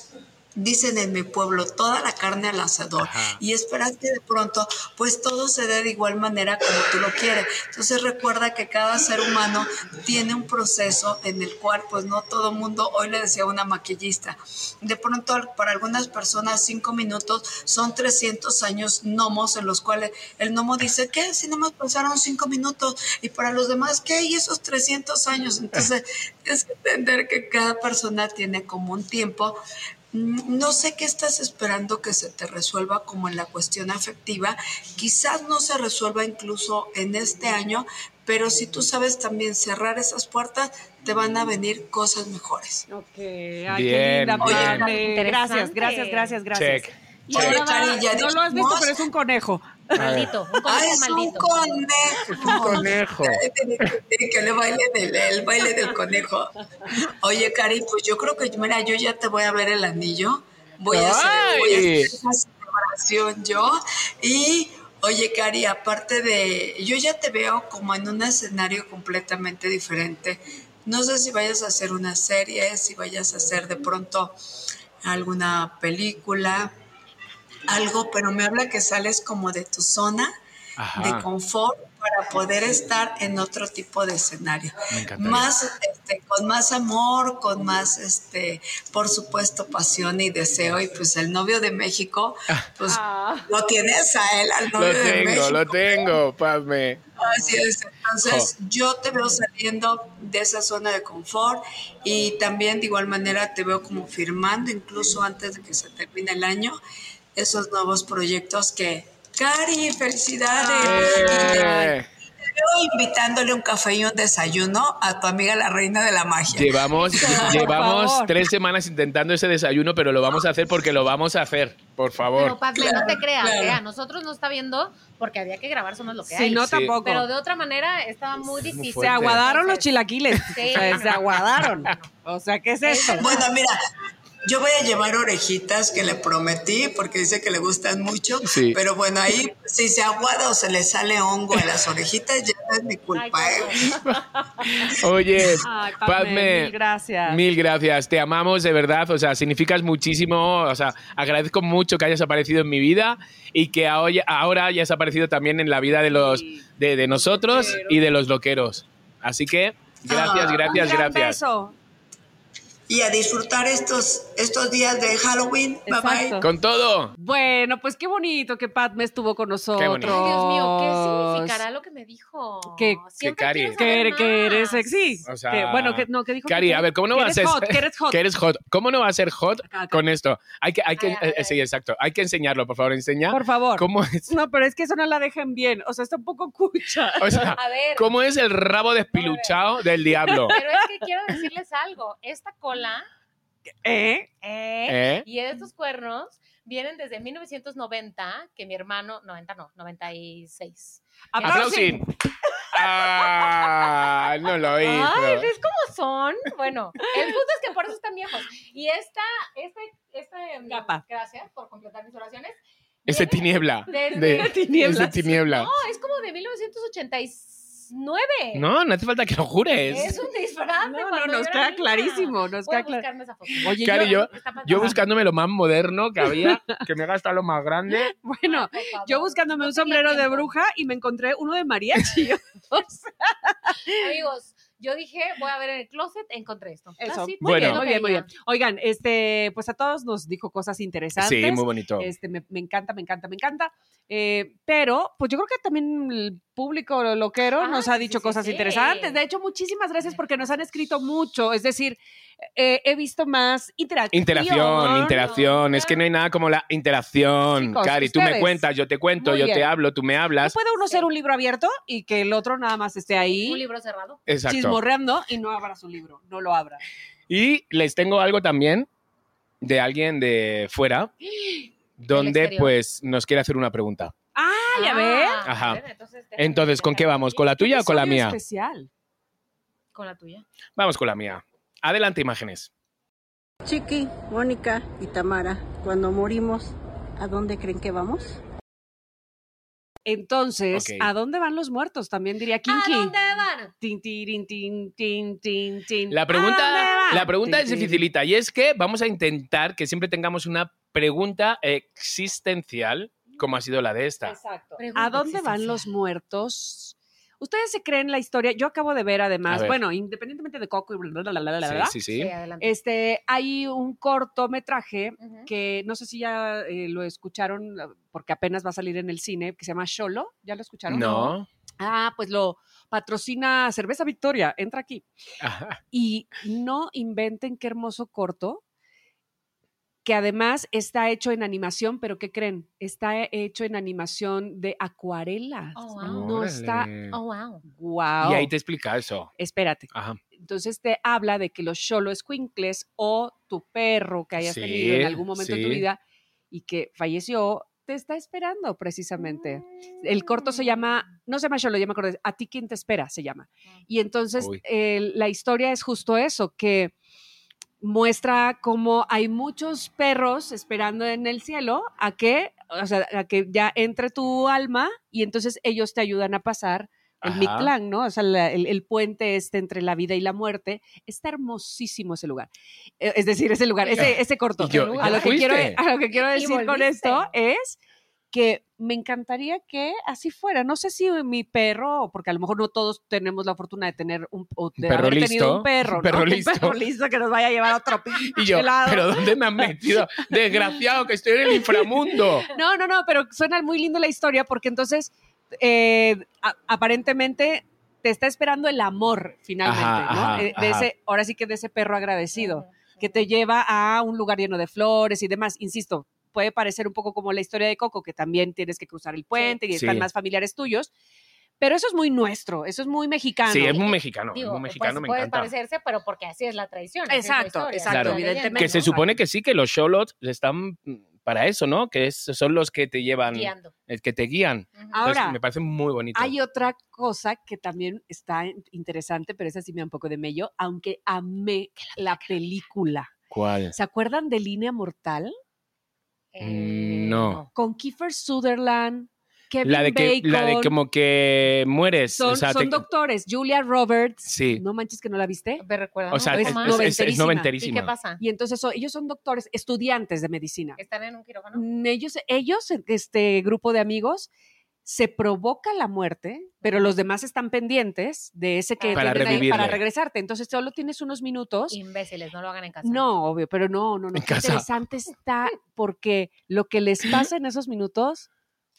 dicen en mi pueblo, toda la carne al asador. Ajá. Y esperas que de pronto pues todo se dé de igual manera como tú lo quieres. Entonces recuerda que cada ser humano tiene un proceso en el cual pues no todo mundo, hoy le decía a una maquillista, de pronto para algunas personas cinco minutos son trescientos años gnomos en los cuales el gnomo dice, ¿qué? Si no me pasaron cinco minutos, y para los demás, ¿qué? Y esos trescientos años. Entonces es entender que cada persona tiene como un tiempo. No sé qué estás esperando que se te resuelva como en la cuestión afectiva. Quizás no se resuelva incluso en este año, pero si tú sabes también cerrar esas puertas, te van a venir cosas mejores.
Ok, ay,
bien,
qué linda.
Oye,
gracias, gracias, gracias, gracias.
Check.
Y ahora va,
Cari, ya
no lo has visto, pero es un conejo.
Maldito, un conejo
ah, es
maldito.
un conejo.
Es un conejo.
Que le baile del, el baile del conejo. Oye, Cari, pues yo creo que, mira, yo ya te voy a ver el anillo. Voy a hacer, voy a hacer una celebración yo. Y, oye, Cari, aparte de, yo ya te veo como en un escenario completamente diferente. No sé si vayas a hacer una serie, si vayas a hacer de pronto alguna película, algo, pero me habla que sales como de tu zona Ajá. de confort para poder estar en otro tipo de escenario. Más, este, con más amor, con más, este, por supuesto, pasión y deseo. Y pues el novio de México, pues ah. lo tienes a él, al novio
lo
de
tengo,
México.
Lo tengo, Padme.
Así es. Entonces, oh. yo te veo saliendo de esa zona de confort y también de igual manera te veo como firmando, incluso antes de que se termine el año, esos nuevos proyectos que... Cari, felicidades.
Eh.
Y te veo invitándole un café y un desayuno a tu amiga la reina de la magia.
Llevamos, llevamos tres semanas intentando ese desayuno, pero lo vamos a hacer porque lo vamos a hacer, por favor.
Pero, Padme, claro, no te creas,
claro.
¿eh? A nosotros no está viendo porque había que grabar Somos lo que
sí,
hay.
No, sí, no, tampoco.
Pero de otra manera estaba muy difícil.
Muy se aguadaron los chilaquiles. Sí. O sea, se aguadaron. O sea, ¿qué es esto?
Bueno, mira, yo voy a llevar orejitas que le prometí porque dice que le gustan mucho, sí. Pero bueno, ahí si se aguada o se le sale hongo a las orejitas, ya no es mi culpa. Ay,
¿eh? Oye, Ay, Padme, Padme,
mil gracias.
Mil gracias, te amamos de verdad, o sea, significas muchísimo, o sea, agradezco mucho que hayas aparecido en mi vida y que ahora hayas aparecido también en la vida de los de, de nosotros y de los loqueros. Así que, gracias, ah, gracias,
un gran
gracias.
Beso.
Y a disfrutar estos, estos días de Halloween. Bye bye.
Con todo.
Bueno, pues qué bonito que Padme estuvo con nosotros.
Qué bonito.
Ay, Dios mío, ¿qué significará lo que me dijo?
Que,
que Cari.
Que, que eres sexy.
O sea,
que, bueno, que, no, que dijo
Cari,
que,
a ver, ¿cómo no va a ser
hot, que eres hot?
Que eres hot. ¿Cómo no va a ser hot
acá, acá.
con esto? Hay que, hay que,
ay, ay,
eh, sí, exacto. Hay que enseñarlo, por favor, enseña.
Por favor.
¿Cómo es?
No, pero es que eso no la dejen bien. O sea, está un poco cucha.
O sea,
a ver.
¿cómo es el rabo despiluchado del diablo?
Pero es que quiero decirles algo. Esta cola...
¿Eh?
¿Eh?
¿Eh?
Y estos cuernos vienen desde mil novecientos noventa, que mi hermano, noventa no, noventa y seis.
¡Aplausin! ¡Ah! No lo hizo.
Ay, ¿ves cómo son? Bueno, el punto es que por eso están viejos. Y esta, esta, esta
capa.
Gracias por completar mis oraciones.
Es de tiniebla.
Desde,
de,
tinieblas.
Es de tiniebla.
No, es como de mil novecientos ochenta y nueve.
No, no hace falta que lo jures.
Es un disfraz.
No, no, nos queda clarísimo. Nos queda clarísimo.
Oye, Cari, yo, yo buscándome lo más moderno que había, que me he gastado lo más grande.
Bueno, favor, yo buscándome no un sombrero de bruja y me encontré uno de mariachi. O sea.
Amigos, yo dije, voy a ver en el closet, encontré esto.
Eso.
Así,
muy
bueno.
bien, muy bien, muy bien. Oigan, este, pues a todos nos dijo cosas interesantes.
Sí, muy bonito.
Este, me, me encanta, me encanta, me encanta. Eh, pero, pues yo creo que también el público loquero ah, nos ha dicho sí, cosas sí, interesantes. De hecho, muchísimas gracias porque nos han escrito mucho. Es decir, eh, he visto más interacción.
Interacción, interacción. Es que no hay nada como la interacción. Chicos, Cari, ustedes. Tú me cuentas, yo te cuento, muy yo bien. Te hablo, tú me hablas.
¿No puede uno sí. ser un libro abierto y que el otro nada más esté ahí?
Un libro cerrado.
Exacto.
Chismorreando y no abra su libro. No lo abra.
Y les tengo algo también de alguien de fuera donde pues nos quiere hacer una pregunta.
Ah, ya ves.
Ajá. Ver, entonces, entonces, ¿con qué vamos? ¿Con la tuya o con la mía?
Especial.
Con la tuya.
Vamos con la mía. Adelante, imágenes.
Chiqui, Mónica y Tamara, cuando morimos, ¿a dónde creen que vamos?
Entonces, okay. ¿a dónde van los muertos? También diría Kinky.
¿A dónde van?
Tin, tin, tin, tin, tin, tin.
La pregunta... La pregunta
Sí,
es
sí.
dificilita y es que vamos a intentar que siempre tengamos una pregunta existencial como ha sido la de esta.
Exacto.
Pregunta
¿A dónde van los
existencial.
muertos? ¿Ustedes se creen la historia? Yo acabo de ver,
A
además,
ver.
bueno, independientemente de Coco y bla, bla, bla, bla, bla,
Sí,
bla,
sí, sí.
Sí, adelante.
este, hay un cortometraje
Ujú.
que no sé si ya eh, lo escucharon, porque apenas va a salir en el cine, que se llama Xolo. ¿Ya lo escucharon?
No.
Ah, pues lo patrocina Cerveza Victoria, entra aquí.
Ajá.
Y no inventen qué hermoso corto, que además está hecho en animación, pero ¿qué creen? Está hecho en animación de acuarelas.
Oh, wow.
No está...
Órale.
Oh, wow.
¡Wow!
Y ahí te explica eso.
Espérate.
Ajá.
Entonces te habla de que los xolo escuincles o tu perro que hayas
Sí,
tenido en algún momento de tu
sí.
vida y que falleció, te está esperando precisamente. El corto se llama, no se llama xolo, ya me acordé, A ti quién te espera se llama. Y entonces
Uy.
el- la historia es justo eso, que muestra cómo hay muchos perros esperando en el cielo a que, o sea, a que ya entre tu alma y entonces ellos te ayudan a pasar el
Ajá.
Mictlán, ¿no? O sea, la- el, el puente este entre la vida y la muerte. Está hermosísimo ese lugar. Eh, Es decir, ese lugar, ese, ese corto.
Y yo,
a, lo
¿ya
que quiero,
fuiste?
a lo que quiero
Y
decir con
volviste.
esto es que me encantaría que así fuera. No sé si mi perro, porque a lo mejor no todos tenemos la fortuna de tener un, o de
perro
haber tenido
listo,
un perro,
un perro
¿no?
listo.
Un perro listo que nos vaya a llevar a otro
Y yo,
lado.
¿pero dónde me han metido? Desgraciado, que estoy en el inframundo.
No, no, no, pero suena muy lindo la historia porque entonces eh, a- aparentemente te está esperando el amor finalmente,
Ajá,
¿no?
ajá,
Eh, de
ajá.
ese, ahora sí que de ese perro agradecido,
Ujú.
que te lleva a un lugar lleno de flores y demás. Insisto, puede parecer un poco como la historia de Coco, que también tienes que cruzar el puente y
Sí.
están más familiares tuyos, pero eso es muy nuestro, eso es muy mexicano.
Sí, es muy mexicano.
Digo,
es muy mexicano,
pues,
me
puede
encanta.
parecerse, pero porque así es la tradición. así es la
Exacto,
historia,
exacto,
así es la
evidentemente.
leyenda,
Que se
¿no?
supone que sí, que los Xolots están para eso, ¿no? Que es, son los que te llevan,
Guiando.
el que te guían.
Ujú.
Ahora,
Entonces, me parece muy bonito.
hay otra cosa que también está interesante, pero esa sí me da un poco de mello, aunque amé la película.
¿Cuál?
¿Se acuerdan de Línea Mortal?
Eh,
No.
Con Kiefer Sutherland, Kevin
La de, que,
Bacon.
la de como que mueres.
son,
o sea,
son
te-
doctores. Julia Roberts.
Sí.
No manches que no la viste.
¿Me recuerdan
O sea,
un
es,
poco
es
más?
es- es- es
noventerísima.
¿Y qué
noventerísima.
pasa?
Y entonces son- ellos son doctores, estudiantes de medicina.
¿Están en un quirófano?
Mm, Ellos, ellos, este grupo de amigos, se provoca la muerte, pero los demás están pendientes de ese que
Para
tienes ahí
revivirle.
para regresarte. Entonces solo tienes unos minutos.
Imbéciles, no lo hagan en casa.
No, obvio, pero no, no, no.
En
Qué
casa.
interesante está porque lo que les pasa en esos minutos,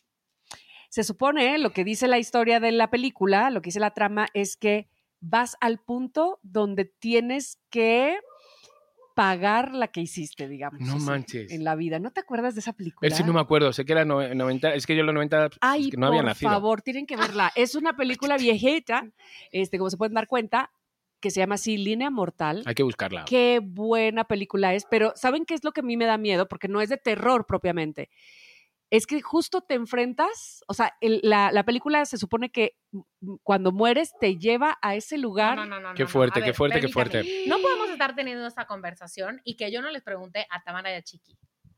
se supone, lo que dice la historia de la película, lo que dice la trama, es que vas al punto donde tienes que pagar la que hiciste, digamos.
No
así,
manches.
En la vida. ¿No te acuerdas de esa película?
Es que no me acuerdo, sé que era no- noventa, es que yo en los noventa es
Ay,
que no había
por
nacido.
favor, tienen que verla. Es una película viejita, este, como se pueden dar cuenta, que se llama así Línea Mortal.
Hay que buscarla.
Qué buena película es, pero ¿saben qué es lo que a mí me da miedo? Porque no es de terror propiamente. Es que justo te enfrentas, o sea, el- la, la película se supone que mm, cuando mueres te lleva a ese lugar.
No, no, no, no,
Qué
no.
fuerte,
A
qué
ver,
fuerte, qué
permítame.
fuerte.
No podemos estar teniendo esta conversación y que yo no les pregunte a Tamara y a Chiqui.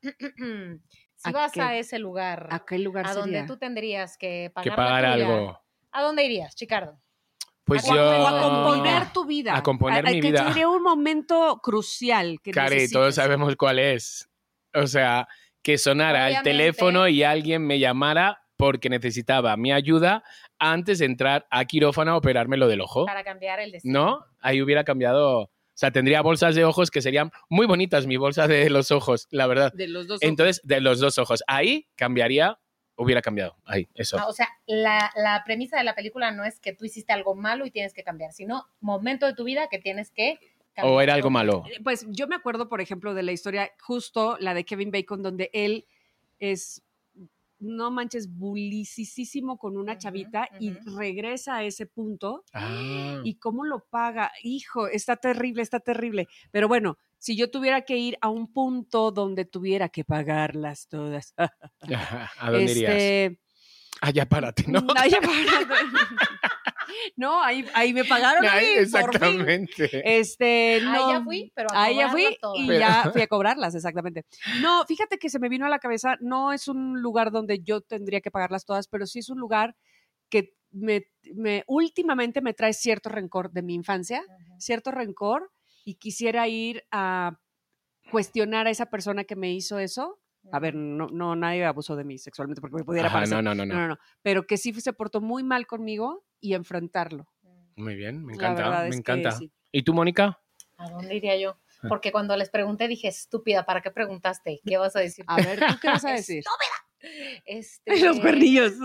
Si
¿A
vas
qué?
a ese lugar,
¿A qué lugar
a
sería?
donde tú tendrías que pagar,
Que
la
pagar
tuya,
algo.
¿a dónde irías, Chicardo?
Pues
O a-
yo.
o a componer tu vida.
A componer mi
que
vida.
sería un momento crucial que
Cari,
necesites.
todos sabemos cuál es. O sea, que sonara el
Obviamente.
teléfono y alguien me llamara porque necesitaba mi ayuda antes de entrar a quirófano a operarme lo del ojo.
Para cambiar el destino.
¿No? Ahí hubiera cambiado. O sea, tendría bolsas de ojos que serían muy bonitas, mi bolsa de los ojos, la verdad.
De los dos.
Entonces, de los dos ojos. Ahí cambiaría, hubiera cambiado. Ahí, eso.
Ah, o sea, la, la premisa de la película no es que tú hiciste algo malo y tienes que cambiar, sino momento de tu vida que tienes que cambiar.
O era algo malo.
Pues yo me acuerdo, por ejemplo, de la historia, justo la de Kevin Bacon, donde él es, no manches, bulicísimo con una
Ujú,
chavita y
ujú.
regresa a ese punto.
Ah.
¿Y cómo lo paga? Hijo, está terrible, está terrible. Pero bueno, si yo tuviera que ir a un punto donde tuviera que pagarlas todas.
¿A dónde irías?
este,
Ah, ya párate, ¿no?
no, ya para- no, ahí, ahí me pagaron. a mí,
Ahí,
por fin.
exactamente.
Este, no.
Ahí ya fui, pero a
Ahí ya fui
cobrarlas todas.
y
Pero-
ya fui a cobrarlas, exactamente. No, fíjate que se me vino a la cabeza, no es un lugar donde yo tendría que pagarlas todas, pero sí es un lugar que me, me últimamente me trae cierto rencor de mi infancia,
Ujú.
cierto rencor, y quisiera ir a cuestionar a esa persona que me hizo eso. A ver, no, no nadie abusó de mí sexualmente porque me pudiera
Ajá,
parecer.
no, no, no, no.
No, no, no. Pero que sí se portó muy mal conmigo y enfrentarlo.
Muy bien, me
La
encanta,
verdad
me
es que
encanta.
sí.
¿Y tú, Mónica?
¿A dónde iría yo? Porque cuando les pregunté dije, estúpida, ¿para qué preguntaste? ¿Qué vas a decir?
A ver, ¿tú qué vas a decir?
Este,
Los cuernillos.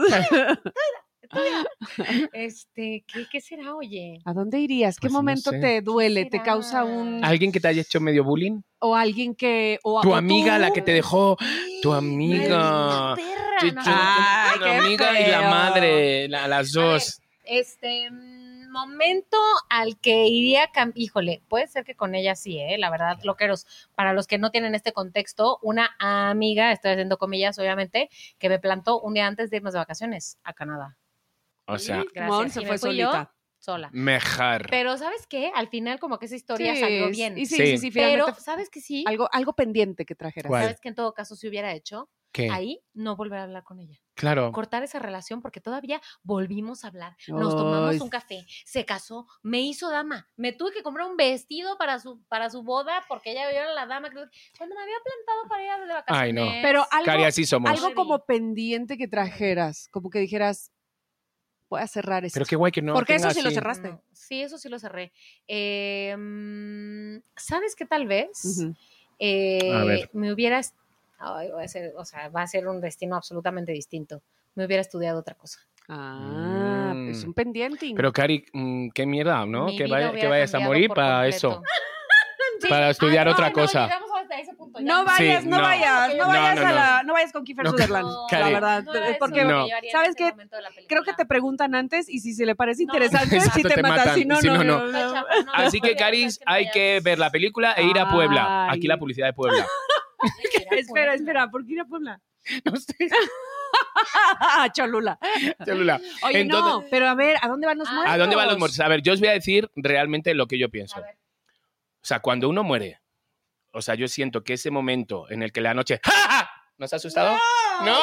Este, ¿qué, qué será, oye?
¿A dónde irías? ¿Qué
Pues no
momento
sé.
te duele?
¿Qué
¿Te
será?
causa un...
¿Alguien que te haya hecho medio bullying?
o alguien que... O,
Tu
o
amiga,
tú?
la que te dejó. Tu amiga.
Maldita perra,
Tu-
no,
tu-
Ay,
tu
qué
amiga y la
feo.
madre, la- las
A ver,
dos.
Este mm, momento al que iría, cam- híjole, puede ser que con ella sí, ¿eh? La verdad, loqueros, para los que no tienen este contexto, una amiga, estoy haciendo comillas, obviamente, que me plantó un día antes de irnos de vacaciones a Canadá.
O sea,
Sí, Mon se
Y me
fue
fui yo
solita.
sola.
mejor.
Pero ¿sabes qué? Al final como que esa historia
Sí,
salió
es-
bien.
Y sí,
Sí.
sí, sí, finalmente
Pero
fue
¿sabes qué sí?
algo, algo pendiente que trajeras.
¿Cuál?
¿Sabes que en todo caso si hubiera hecho?
¿Qué?
Ahí no volver a hablar con ella.
Claro.
Cortar esa relación porque todavía volvimos a hablar. Nos tomamos
Ay.
un café, se casó, me hizo dama. Me tuve que comprar un vestido para su, para su boda porque ella era la dama. que- Cuando me había plantado para ir de vacaciones.
Ay, no.
Pero algo,
Cari, así somos.
algo como pendiente que trajeras, como que dijeras, voy a cerrar esto.
Pero qué guay que no.
Porque eso
tenga
sí lo
así.
cerraste.
No, sí, eso sí lo cerré. Eh, mm, ¿Sabes qué tal vez?
Ujú.
Eh,
A ver.
me hubiera, est- ay, voy a ser- o sea, va a ser un destino absolutamente distinto. Me hubiera estudiado otra cosa.
Ah,
Mm.
es un pendiente.
Pero Cari, mm, qué mierda, ¿no?
Mi
Que,
vida
vaya- que
hubiera
vayas a
cambiado
morir
por
para
completo.
eso.
Sí.
Para estudiar
Ah,
otra
no,
cosa.
llegamos hasta ese punto, ya
no vayas,
Sí,
no,
no.
vayas, no
No,
vayas
no,
a
no.
la, no vayas con Kiefer
No,
Sutherland,
No,
la
Cari.
verdad,
no era eso
porque
lo que
No.
yo haría en
¿sabes
ese
qué?
momento de la
creo que
película.
te preguntan antes y si se le parece
No,
interesante,
exacto,
sí te,
te
matan,
matan,
si no,
si
no,
no,
no,
no.
no.
Chacha, no,
Así que,
no,
Caris,
no, no
hay
vayas.
que ver la película e ir a Puebla.
Ay.
Aquí la publicidad de Puebla.
Espera, espera, ¿por qué ir a Puebla?
No sé.
Cholula.
Cholula.
Oye, no,
Entonces-
pero a ver, ¿a dónde van los
¿A
muertos?
¿A dónde van los muertos? A ver, yo os voy a decir realmente lo que yo pienso.
A ver.
O sea, cuando uno muere, o sea, yo siento que ese momento en el que la noche... ¡Ja, ja! ¿No has asustado? No.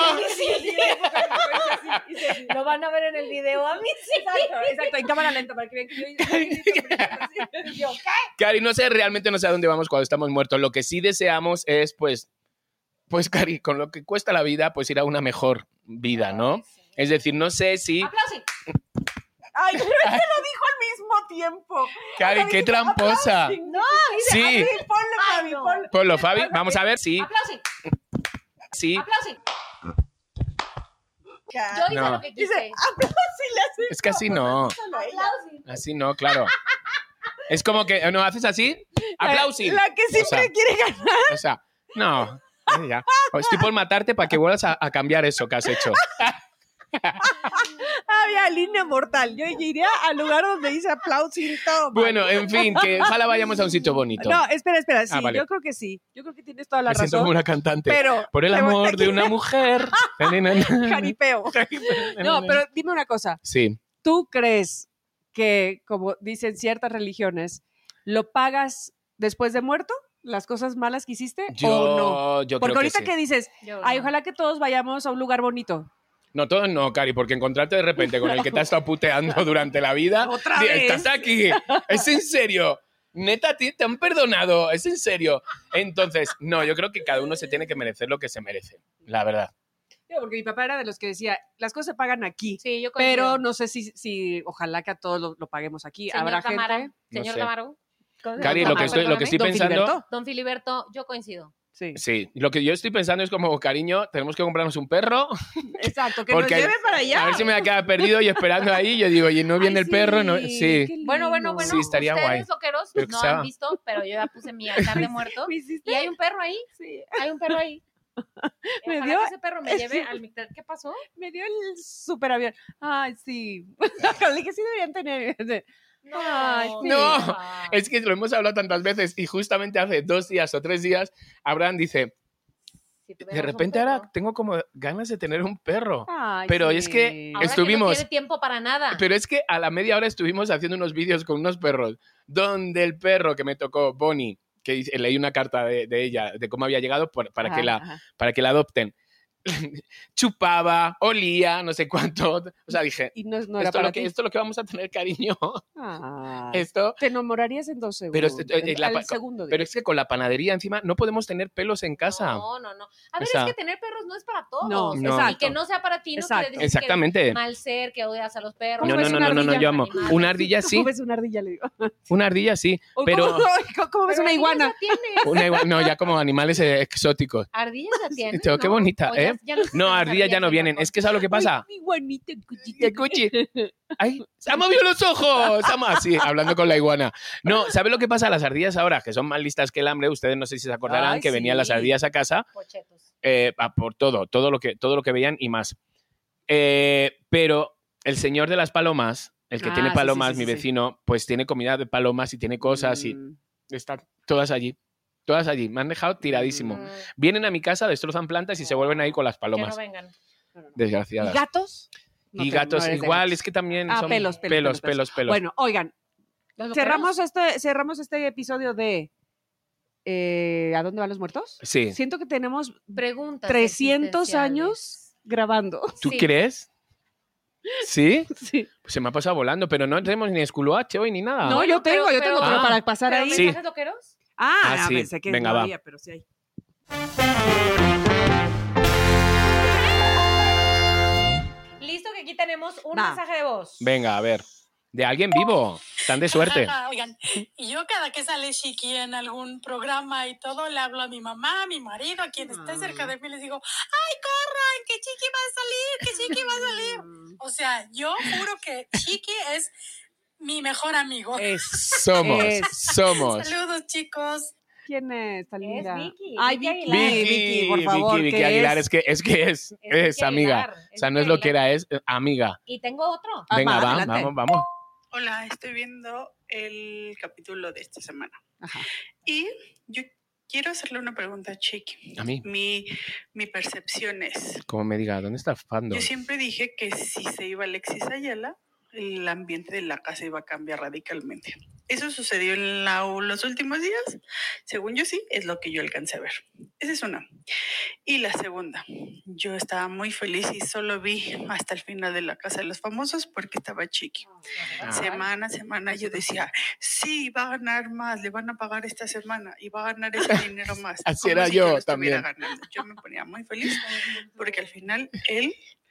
Lo van a ver en el video a mí. Sí.
Exacto, exacto, en cámara lenta para que vean que yo...
Cari, no sé, realmente no sé a dónde vamos cuando estamos muertos. Lo que sí deseamos es, pues, pues, Cari, con lo que cuesta la vida, pues ir a una mejor vida, ¿no? Es decir, no sé si...
Aplausos.
Ay, pero es que lo dijo al mismo tiempo.
Cari, qué tramposa.
No,
Sí.
sí, ponlo,
Ay,
Fabi,
no.
ponlo.
Ponlo, Fabi. Vamos a ver, sí,
Aplausos.
sí.
Aplausos. Yo hice
No.
lo que
Dice,
quise.
aplausos le hace.
Es que así no.
Aplausos.
Así no, claro. Es como que, ¿no haces así? Aplausi.
La que siempre
O sea,
quiere ganar.
O sea, no. Ya. O estoy por matarte para que vuelvas a, a cambiar eso que has hecho.
Había línea mortal. Yo iría al lugar donde dice aplausos y todo.
Bueno, en fin, que ojalá vayamos a un sitio bonito.
No, espera, espera. Sí,
Ah, vale.
yo creo que sí. Yo creo que tienes toda la
Me siento
razón.
como una cantante.
Pero
Por el
te voy-
amor de una mujer.
Jaripeo. No, pero dime una cosa.
Sí.
¿Tú crees que, como dicen ciertas religiones, lo pagas después de muerto? ¿Las cosas malas que hiciste?
Yo,
¿O no?
yo
Porque
creo
ahorita
que
que,
sí.
dices,
Yo
ay,
no.
ojalá que todos vayamos a un lugar bonito.
No, todos no, Cari, porque encontrarte de repente con el que te has estado puteando durante la vida.
Otra
di-
vez.
Estás aquí. Es en serio. Neta, a ti te han perdonado. Es en serio. Entonces, no, yo creo que cada uno se tiene que merecer lo que se merece. La verdad.
Digo, porque mi papá era de los que decía, las cosas se pagan aquí.
Sí, yo coincido.
Pero no sé si, si ojalá que a todos lo, lo paguemos aquí.
Señor
Habrá
Tamara,
gente.
No
señor
sé.
Tamaro.
Cari,
Don
lo que
Tamara,
estoy, lo que estoy
Don
pensando.
Filiberto.
Don Filiberto, yo coincido.
Sí.
Sí, lo que yo estoy pensando es como, cariño, tenemos que comprarnos un perro.
Exacto, que
Porque-
nos lleve para allá.
A ver si me va a quedar perdido y esperando ahí. Yo digo, oye, no viene
Ay,
el perro. No,
sí,
sí.
qué
Bueno, bueno,
lindo.
bueno.
Sí, estaría
ustedes,
guay.
loqueros,
Pero que
no
sea-
han visto, pero yo ya puse mi altar de muerto.
¿Me hiciste?
Y hay un perro ahí.
Sí.
Hay un perro ahí.
Me
Ojalá
dio-
que ese perro me lleve al mictar. ¿Qué pasó?
Me dio el superavión. Ay, sí. Le dije, sí deberían tener.
No,
Ay, sí.
No,
Eva.
Es que lo hemos hablado tantas veces y justamente hace dos días o tres días, Abraham dice,
Si
de
tuviéramos un
repente
perro.
ahora tengo como ganas de tener un perro.
Ay,
Pero
sí.
es que
Ahora
estuvimos-
que no tiene tiempo para nada.
Pero es que a la media hora estuvimos haciendo unos vídeos con unos perros, donde el perro que me tocó, Bonnie, que dice- leí una carta de, de ella, de cómo había llegado por- para,
Ajá,
que la,
ajá.
para que la adopten, chupaba, olía, no sé cuánto. O sea, dije,
Y no, no era
esto,
para
lo que,
ti.
esto es lo que vamos a tener, cariño.
Ay,
esto...
te enamorarías en dos
Pero,
segundos.
eh, la
Al
pa-
segundo
pero
día.
es que con la panadería encima no podemos tener pelos en casa.
No, no, no. A ver,
O sea,
es que tener perros no es para todos.
No,
O sea,
no.
Y que no sea para ti no
Exacto.
quiere decir
Exactamente.
que eres mal ser, que odias a los perros.
No,
¿Cómo
no,
ves
no,
una
no, no, no,
ardilla?
yo amo.
Animales.
Una ardilla sí,
¿Cómo ves una ardilla? Le digo.
una ardilla sí,
O
pero...
¿Cómo, cómo ves
Pero
una
ardillas
iguana?
ya tienes.
Una igua- no, ya como animales eh, exóticos.
Ardillas ya tienes,
Pero qué
¿no?
bonita,
O ya-
¿eh?
ya existen
No,
las
ardillas ya no
en
vienen.
Japón.
Es que ¿sabes lo que pasa?
Ay, mi iguanita,
¡Qué cuchi! ¡Ay! ¡Se ha movido los ojos! ¡Ama! Sí, hablando con la iguana. No, ¿sabes lo que pasa? Las ardillas ahora, que son más listas que el hambre, ustedes no sé si se acordarán
Ay,
que venían
sí.
las ardillas a casa
Pochetos.
eh, a por todo, todo lo que, todo lo que veían y más. Eh, pero el señor de las palomas, el que
Ah,
tiene
sí,
palomas,
sí, sí,
mi
sí, sí.
vecino, pues tiene comida de palomas y tiene cosas y
Mm.
están todas allí. Todas allí. Me han dejado tiradísimo.
Mm,
Vienen a mi casa, destrozan plantas y se vuelven ahí con las
que no
palomas.
vengan.
No, no, no. ¿Y
Desgraciadas.
gatos? No
Y
te-
gatos
no eres de
igual,
gatos.
es que también
Ah,
son
pelos, pelos,
pelos,
pelos,
pelos, pelos.
Bueno, oigan,
¿Los
cerramos este, cerramos este episodio de eh, ¿A dónde van los muertos?
Sí.
Siento que tenemos
Preguntas
trescientos
existenciales.
años grabando.
¿Tú
Sí.
crees? ¿Sí?
Sí.
Pues se me ha pasado volando, pero no tenemos ni esculache hoy ni nada.
No, yo tengo, yo tengo,
pero-
pero
Ah.
para pasar
¿Pero
ahí.
Sí.
mensajes loqueros?
Ah,
Ah,
ah,
sí.
pensé que
Venga,
no
va.
había, pero sí hay.
Listo, que aquí tenemos un
Va.
mensaje de voz.
Venga, a ver. De alguien vivo. Están de suerte.
Oigan, y yo cada que sale Chiqui en algún programa y todo, le hablo a mi mamá, a mi marido, a quien esté cerca de mí, les digo, ¡ay, corran, que Chiqui va a salir, que Chiqui va a salir! O sea, yo juro que Chiqui es mi mejor amigo.
Es.
Somos,
Es.
somos.
Saludos, chicos.
¿Quién es, tan
Es
linda?
Vicky,
Ay,
Vicky
Vicky,
Aguilar.
Vicky, por favor.
Vicky, Vicky
¿qué
Aguilar,
es?
es que es, que es,
Es
es
Vicky
amiga.
Aguilar,
O sea,
es
no es
Vicky
lo que era, es eh, amiga.
Y tengo otro.
Ah,
Venga,
va,
va,
adelante.
vamos, vamos.
Hola, estoy viendo el capítulo de esta semana.
Ajá.
Y yo quiero hacerle una pregunta a Chiqui.
A mí,
Mi, mi percepción es,
como me diga, ¿dónde está el fandom?
yo siempre dije que si se iba Alexis Ayala, el ambiente de la casa iba a cambiar radicalmente. Eso sucedió en la- los últimos días. Según yo sí, es lo que yo alcancé a ver. Esa es una. Y la segunda, yo estaba muy feliz y solo vi hasta el final de La Casa de los Famosos porque estaba Chiqui.
Ah.
Semana a semana yo decía, sí, va a ganar más, le van a pagar esta semana y va a ganar ese dinero más.
Así
Como
era
si
yo
lo estuviera
también.
ganando. Yo me ponía muy feliz porque al final él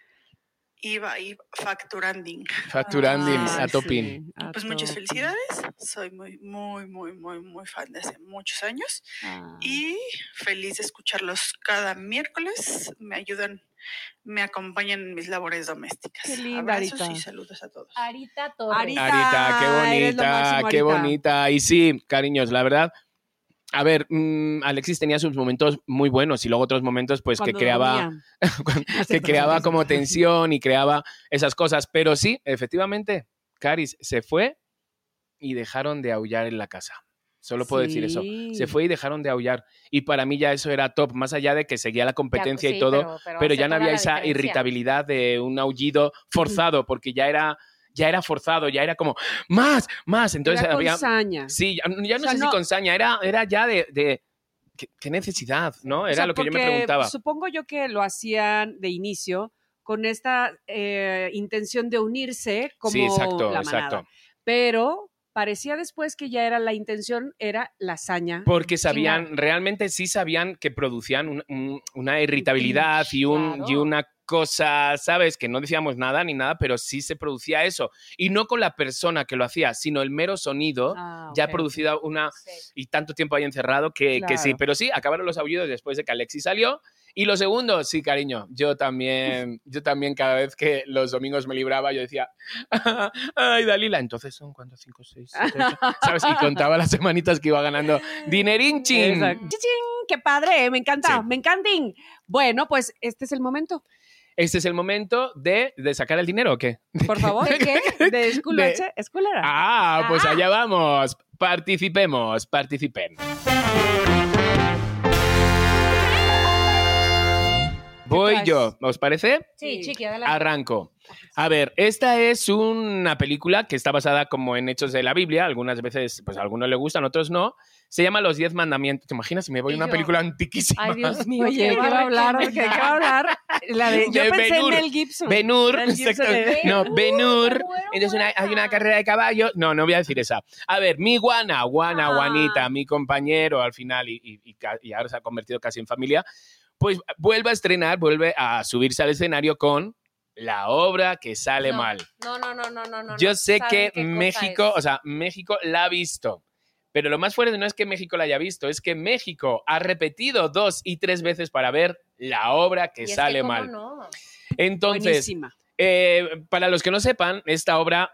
iba ahí facturando.
Facturando
Ay,
a topin.
sí, a
Pues muchas
topin.
felicidades. Soy muy, muy, muy, muy, muy fan de hace muchos años
Ah.
y feliz de escucharlos cada miércoles. Me ayudan, me acompañan en mis labores domésticas.
Qué linda,
Abrazos
Arita.
y saludos a todos.
Arita Torres.
Arita.
Arita, qué
eres lo
bonita,
máximo,
qué
Arita.
bonita. Y sí, cariños, la verdad. A ver, mm, Alexis tenía sus momentos muy buenos y luego otros momentos pues
Cuando
que creaba,
dormía.
cuando-
Hace
que creaba
cosas.
como tensión y creaba esas cosas. Pero sí, efectivamente, Caris se fue y dejaron de aullar en la casa. Solo puedo decir eso.
Sí.
Se fue y dejaron de aullar. Y para mí ya eso era top, más allá de que seguía la competencia
Ya,
y
sí,
todo,
pero- pero
pero
hace
ya no
toda
había
la
esa
diferencia.
irritabilidad de un aullido forzado, porque ya era, ya era forzado, ya era como, más, más. Entonces
Era con
había...
saña.
Sí, ya, ya no
O sea,
sé
no-
si con saña, era, era ya de... de ¿qué, qué necesidad, ¿no?
O
Era
sea,
lo que yo me
porque
preguntaba.
Supongo yo que lo hacían de inicio con esta eh, intención de unirse como
Sí, exacto,
la manada.
exacto.
Pero parecía después que ya era la intención, era la saña.
Porque sabían, realmente sí sabían que producían un- un- una irritabilidad y, un,
Claro.
y una cosa, ¿sabes? Que no decíamos nada ni nada, pero sí se producía eso. Y no con la persona que lo hacía, sino el mero sonido
Ah,
ya
ok,
producida una...
Sí.
Y tanto tiempo ahí encerrado que, que sí.
Claro.
Pero sí, acabaron los aullidos después de que Alexis salió. Y lo segundo, sí, cariño, yo también, yo también cada vez que los domingos me libraba, yo decía, ay, Dalila, entonces son cuántos, cinco, seis, siete, ocho, ¿sabes? Y contaba las semanitas que iba ganando. ¡Dinerinchín!
Exacto. ¡Chichín! ¡Qué padre! Me encanta,
Sí.
me encantin. Bueno, pues este es el momento.
Este es el momento de, de sacar el dinero, ¿o qué?
Por favor.
¿De qué?
De School
De-
H, Escuelera.
Ah, pues
Ah.
allá vamos. Participemos, participen. Voy
traes?
yo, ¿os parece?
Sí, Chiqui, adelante.
Arranco. A ver, esta es una película que está basada como en hechos de la Biblia. Algunas veces, pues a algunos le gustan, otros no. Se llama Los Diez Mandamientos. ¿Te imaginas si me voy a
Y
una
yo-
película antiquísima?
Ay, Dios mío.
Oye, ¿qué va a hablar? ¿Qué, qué va a hablar? La de, yo
de
pensé
Ben-Hur.
en Mel Gibson.
Ben-Hur,
Mel Gibson
exacto.
de-
No, Ben-Hur.
Me muero
Entonces una-
por
hay una
esa.
carrera de caballo. No, no voy a decir esa. A ver, mi guana, guana,
Ah.
guanita, mi compañero al final y, y- y ca- y ahora se ha convertido casi en familia, pues vuelve a estrenar, vuelve a subirse al escenario con La obra que sale
No,
mal.
No, no, no, no, no, no.
Yo
no
sé
saben
que
qué cosa
México,
es.
o sea, México la ha visto. Pero lo más fuerte no es que México la haya visto, es que México ha repetido dos y tres veces para ver la obra que
Y es que,
sale
¿cómo
mal.
no?
Entonces,
Buenísima.
eh, para los que no sepan, esta obra,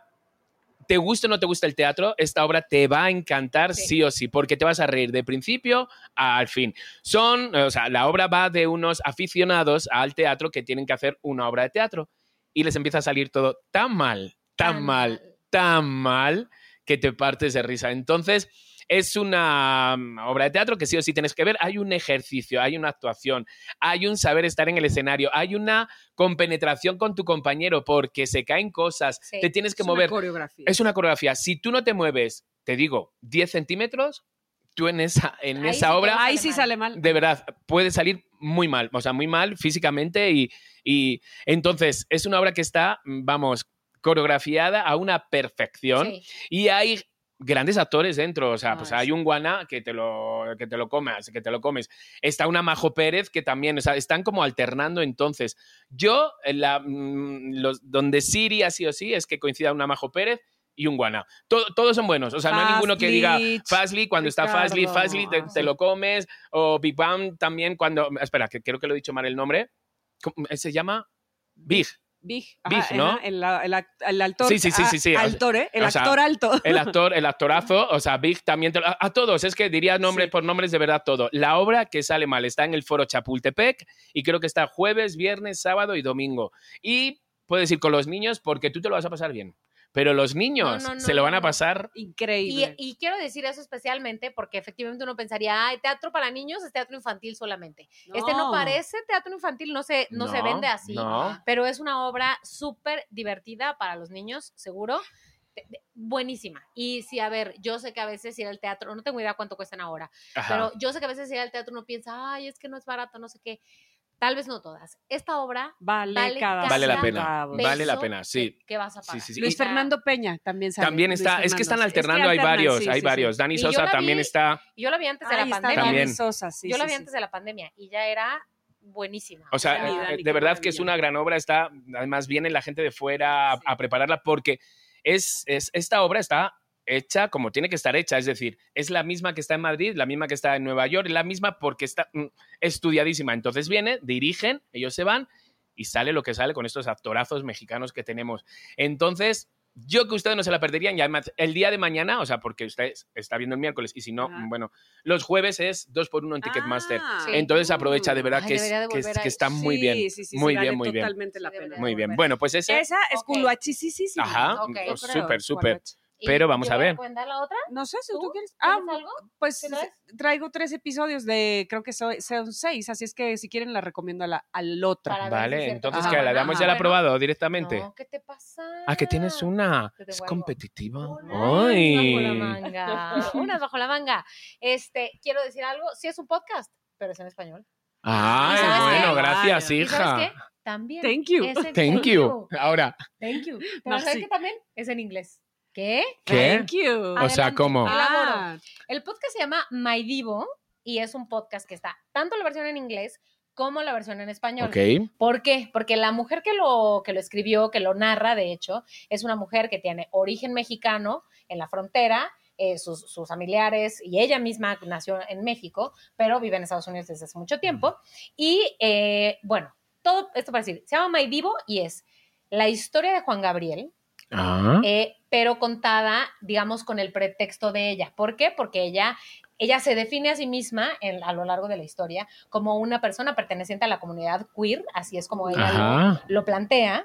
te gusta o no te gusta el teatro, esta obra te va a encantar sí.
Sí.
o sí, porque te vas a reír de principio al fin. Son, o sea, la obra va de unos aficionados al teatro que tienen que hacer una obra de teatro y les empieza a salir todo tan mal, tan,
Tan
mal,
mal.
tan mal que te partes de risa. Entonces, es una um, obra de teatro que sí o sí tienes que ver. Hay un ejercicio, hay una actuación, hay un saber estar en el escenario, hay una compenetración con tu compañero porque se caen cosas,
Sí.
te tienes que
Es
mover.
una coreografía.
Es una coreografía. Si tú no te mueves, te digo, diez centímetros, tú en esa, en
Ahí
esa
sí
obra,
todo
Ahí
sale
sí
mal.
sale mal.
de verdad, puede salir muy mal. O sea, muy mal físicamente y, y entonces es una obra que está, vamos, coreografiada a una perfección
Sí.
y hay grandes actores dentro, o sea,
Ah,
pues
sí.
hay un Guana que te lo que te lo comas, que te lo comes. Está una Majo Pérez que también, o sea, están como alternando entonces. Yo en la mm, los donde sí iría sí o sí es que coincida una Majo Pérez y un Guana. Todo- todos son buenos, o sea, no hay ninguno que diga
Fastly,
Fastly cuando está Fastly,
Ricardo,
Fastly te,
ah,
te
sí.
lo comes o Big Bang también cuando espera, que creo que lo he dicho mal el nombre. ¿Cómo- se llama Big.
Big,
Big,
ajá,
¿no?
ajá, el, el, act- el actor.
Sí, sí, sí, sí, sí.
ah,
O
Altor, ¿eh? El
o sea,
actor alto.
El actor, el actorazo, o sea, Big también, te lo- a, a todos, es que diría nombres
Sí.
por nombres de verdad todo. La obra que sale mal está en el Foro Chapultepec y creo que está jueves, viernes, sábado y domingo. Y puedes ir con los niños porque tú te lo vas a pasar bien. Pero los niños
No, no, no,
se lo van
no,
a
no.
pasar.
Y,
Increíble.
y quiero decir eso especialmente porque efectivamente uno pensaría, ay, teatro para niños es teatro infantil solamente. Este no parece teatro infantil, no se, no, se vende así,
No.
pero es una obra súper divertida para los niños, seguro. De- de- Buenísima. Y sí, a ver, yo sé que a veces ir al teatro, no tengo idea cuánto cuestan ahora,
Ajá.
pero yo sé que a veces ir al teatro uno piensa, ay, es que no es barato, no sé qué. Tal vez no todas. Esta obra
Vale,
vale
cada
Vale la
cada
pena,
centavo.
vale la
peso
pena, sí.
que, que vas a
Sí,
pagar.
sí, sí.
Luis
Y-
Fernando Peña también sale.
También
Luis
está, es que
Fernando,
están
sí.
alternando,
Es que
hay
alternan,
varios,
sí,
hay
sí,
varios.
sí.
Dani
Y yo
Sosa
la
también
vi-
está.
Yo la vi antes de
Ay,
la
está
pandemia.
Dani
También.
Sosa, sí,
yo la
sí,
vi
sí.
antes de la pandemia y ya era buenísima.
O sea,
Dani,
eh,
Dani,
de
qué
verdad que es
maravilla.
una gran obra. Está, además, viene la gente de fuera a,
Sí.
a prepararla porque es, es, esta obra está hecha como tiene que estar hecha. Es decir, es la misma que está en Madrid, la misma que está en Nueva York, la misma porque está mm, estudiadísima. Entonces viene, dirigen, ellos se van y sale lo que sale con estos actorazos mexicanos que tenemos. Entonces, yo que ustedes no se la perderían y además el día de mañana, o sea, porque usted está viendo el miércoles y si no,
Ajá.
bueno, los jueves es dos por uno en Ticketmaster.
Ah,
Sí.
Entonces aprovecha de verdad
Ay,
que, es,
debería de
que, es-
volver a
que
ir.
está muy
Sí,
bien.
sí, sí, sí,
muy
vale
bien, muy bien.
totalmente la
Sí,
pena.
debería
Muy
de
bien.
volver.
Bueno, pues ese.
Esa es
Ok.
culuachisísima.
Ajá,
Ok.
Yo
súper,
creo,
súper.
Squalet.
¿Y
Pero vamos
yo
a
voy
ver.
recomendar la otra?
No sé si tú,
¿Tú?
quieres.
¿Tienes
Ah,
algo?
pues
¿Qué traes?
traigo tres episodios de, creo que son, son seis, así es que si quieren la recomiendo a la, al otra.
Para ver si es
Vale,
cierto
entonces
que
que
está
la
buena.
damos
Ah,
ya la
bueno.
probado directamente.
No, ¿qué te pasa?
Ah, que tienes una.
Te
Es
devuelvo.
competitiva.
Unas
Ay.
bajo la manga. Unas bajo la manga. Este, quiero decir algo. Sí es un podcast, pero es en español.
Ay,
¿Y sabes
bueno,
qué?
gracias,
Vaya.
¿Y sabes
hija.
qué? También.
Thank you.
es en-
Thank you. Ahora,
Thank you. Pero
Merci.
¿sabes qué también? Es en inglés. ¿Qué?
¿qué?
Thank you.
O sea,
Adelante.
¿cómo?
Elaboro.
Ah,
El podcast se llama My Divo y es un podcast que está tanto la versión en inglés como la versión en español.
Ok.
¿Por qué? Porque la mujer que lo, que lo escribió, que lo narra, de hecho, es una mujer que tiene origen mexicano en la frontera, eh, sus, sus familiares y ella misma nació en México, pero vive en Estados Unidos desde hace mucho tiempo. Y eh, bueno, todo esto para decir, se llama My Divo y es la historia de Juan Gabriel,
Ah.
eh, pero contada, digamos, con el pretexto de ella. ¿Por qué? Porque ella, ella se define a sí misma en- a lo largo de la historia como una persona perteneciente a la comunidad queer, así es como ella lo,
Ajá.
lo plantea,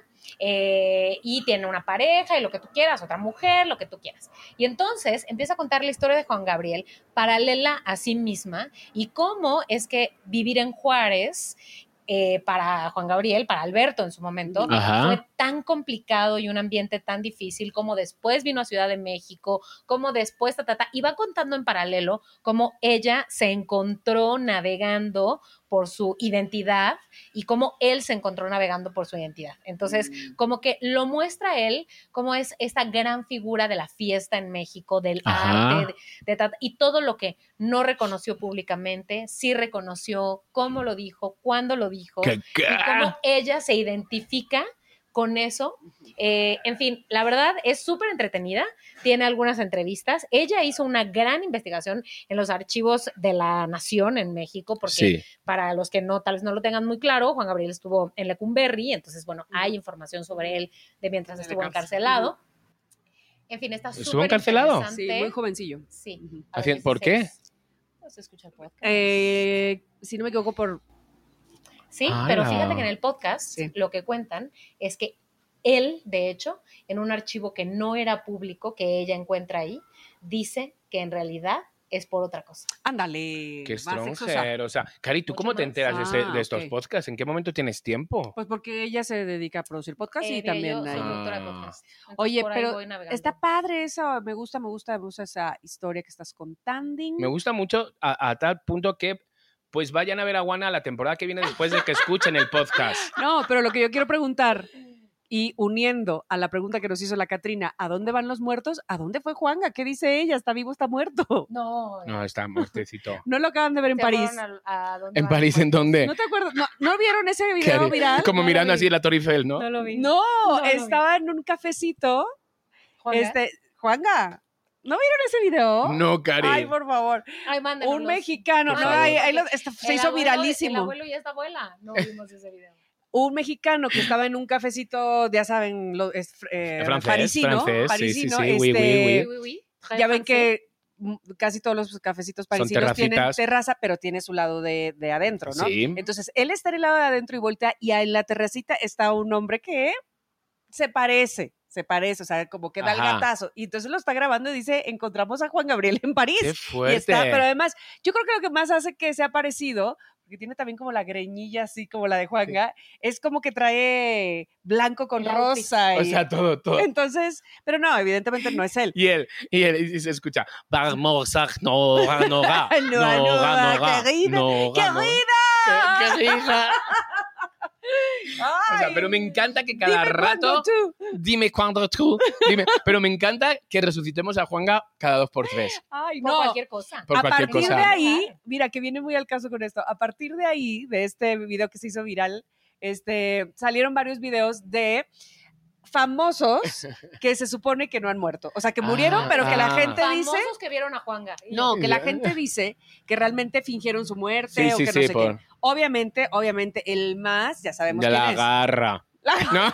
eh, y tiene una pareja y lo que tú quieras, otra mujer, lo que tú quieras. Y entonces empieza a contar la historia de Juan Gabriel paralela a sí misma y cómo es que vivir en Juárez eh, para Juan Gabriel, para Alberto en su momento,
Ajá.
fue tan complicado y un ambiente tan difícil, como después vino a Ciudad de México, como después, ta, ta, ta, y va contando en paralelo cómo ella se encontró navegando por su identidad y cómo él se encontró navegando por su identidad. Entonces, mm. como que lo muestra él, como es esta gran figura de la fiesta en México, del
Ajá.
arte, de, de, y todo lo que no reconoció públicamente, sí reconoció cómo lo dijo, cuándo lo dijo,
¿Qué, qué?
y cómo ella se identifica con eso. Eh, en fin, la verdad es súper entretenida, tiene algunas entrevistas. Ella hizo una gran investigación en los archivos de la Nación en México, porque
Sí.
para los que no, tal vez no lo tengan muy claro, Juan Gabriel estuvo en Lecumberri, entonces, bueno, hay información sobre él de mientras estuvo encarcelado. En fin, está
¿Estuvo
súper
encarcelado?
Sí, muy jovencillo.
Sí.
Hacien- ¿Por qué?
Pues escucha el podcast.
Eh, si no me equivoco, por...
Sí,
¡Hala!
pero fíjate que en el podcast
Sí.
lo que cuentan es que él, de hecho, en un archivo que no era público, que ella encuentra ahí, dice que en realidad es por otra cosa.
Ándale.
Qué
más sexosa.
extranjero. O sea, Cari, ¿tú
Mucho
cómo te
más.
enteras de, ese-
Ah,
de estos
ok.
podcasts? ¿En qué momento tienes tiempo?
Pues porque ella se dedica a producir podcast
Eh,
y también...
yo soy
hay-
Ah.
productora de podcast. Entonces,
Oye,
por ahí
pero
voy navegando.
está padre eso, me gusta, me gusta, me gusta esa historia que estás contando.
Me gusta mucho a, a tal punto que pues vayan a ver a Juana la temporada que viene después de que escuchen el podcast.
No, pero lo que yo quiero preguntar, y uniendo a la pregunta que nos hizo la Catrina, ¿a dónde van los muertos? ¿A dónde fue Juanga? ¿Qué dice ella? ¿Está vivo, está muerto?
No,
No, está muertecito.
No lo acaban de ver en
se
París.
fueron a- a dónde
¿En
van
París
los
en dónde?
¿No te acuerdas? ¿No, ¿no vieron ese
¿Qué
video
haré?
viral?
Como
No lo
mirando
vi.
así la Torre Eiffel, ¿no?
No lo vi.
No,
No lo vi.
estaba en un cafecito.
Juanga.
Este, Juanga, ¿no vieron ese video?
No, Cari.
Ay, por favor.
Ay, mándenos.
Un mexicano,
Por
no,
favor.
ahí- ahí lo- esto se
El
hizo
abuelo-
viralísimo.
El abuelo y esta abuela. No vimos ese video.
Un mexicano que estaba en un cafecito, ya saben, lo, es, eh,
Francés,
parisino,
francés, sí,
parisino,
sí, sí, oui,
este,
oui, oui.
Oui, oui.
ya ven que mm, casi todos los cafecitos parisinos tienen
terracitas.
terraza, pero tiene su lado de, de adentro, ¿no?
Sí.
Entonces, él está en el lado de adentro y voltea, y en la terracita está un hombre que se parece, se parece, o sea, como que da el
Ajá.
gatazo. Y entonces lo está grabando y dice, encontramos a Juan Gabriel en París.
Qué
Y
fuerte.
está, pero además, yo creo que lo que más hace que sea parecido, porque tiene también como la greñilla así como la de Juanga, es como que trae blanco con
El outfit.
rosa.
O
y-
sea, todo, todo.
entonces, pero no, evidentemente no es él.
Y él, y él y se escucha. Vamos a no, no, no,
No, no, querida, ¡Querida!
Querida. O sea,
Ay,
pero me encanta que cada
dime
rato.
cuándo tú.
Dime cuándo tú. Dime. Pero me encanta que resucitemos a Juanga cada dos por tres.
Ay,
Por
no.
cualquier cosa.
Por
a
cualquier
partir
cosa.
de ahí, mira, que viene muy al caso con esto. A partir de ahí, de este video que se hizo viral, este, salieron varios videos de famosos que se supone que no han muerto. O sea, que murieron,
Ah,
pero que la
ah.
gente dice...
Famosos que vieron a Juanga. Y
No,
yo,
que la
Ya.
gente dice que realmente fingieron su muerte
Sí,
o
sí,
que
sí,
no sé
por-
qué. Obviamente, obviamente, el más, ya sabemos
De
quién
la
es.
garra.
La-
¿No?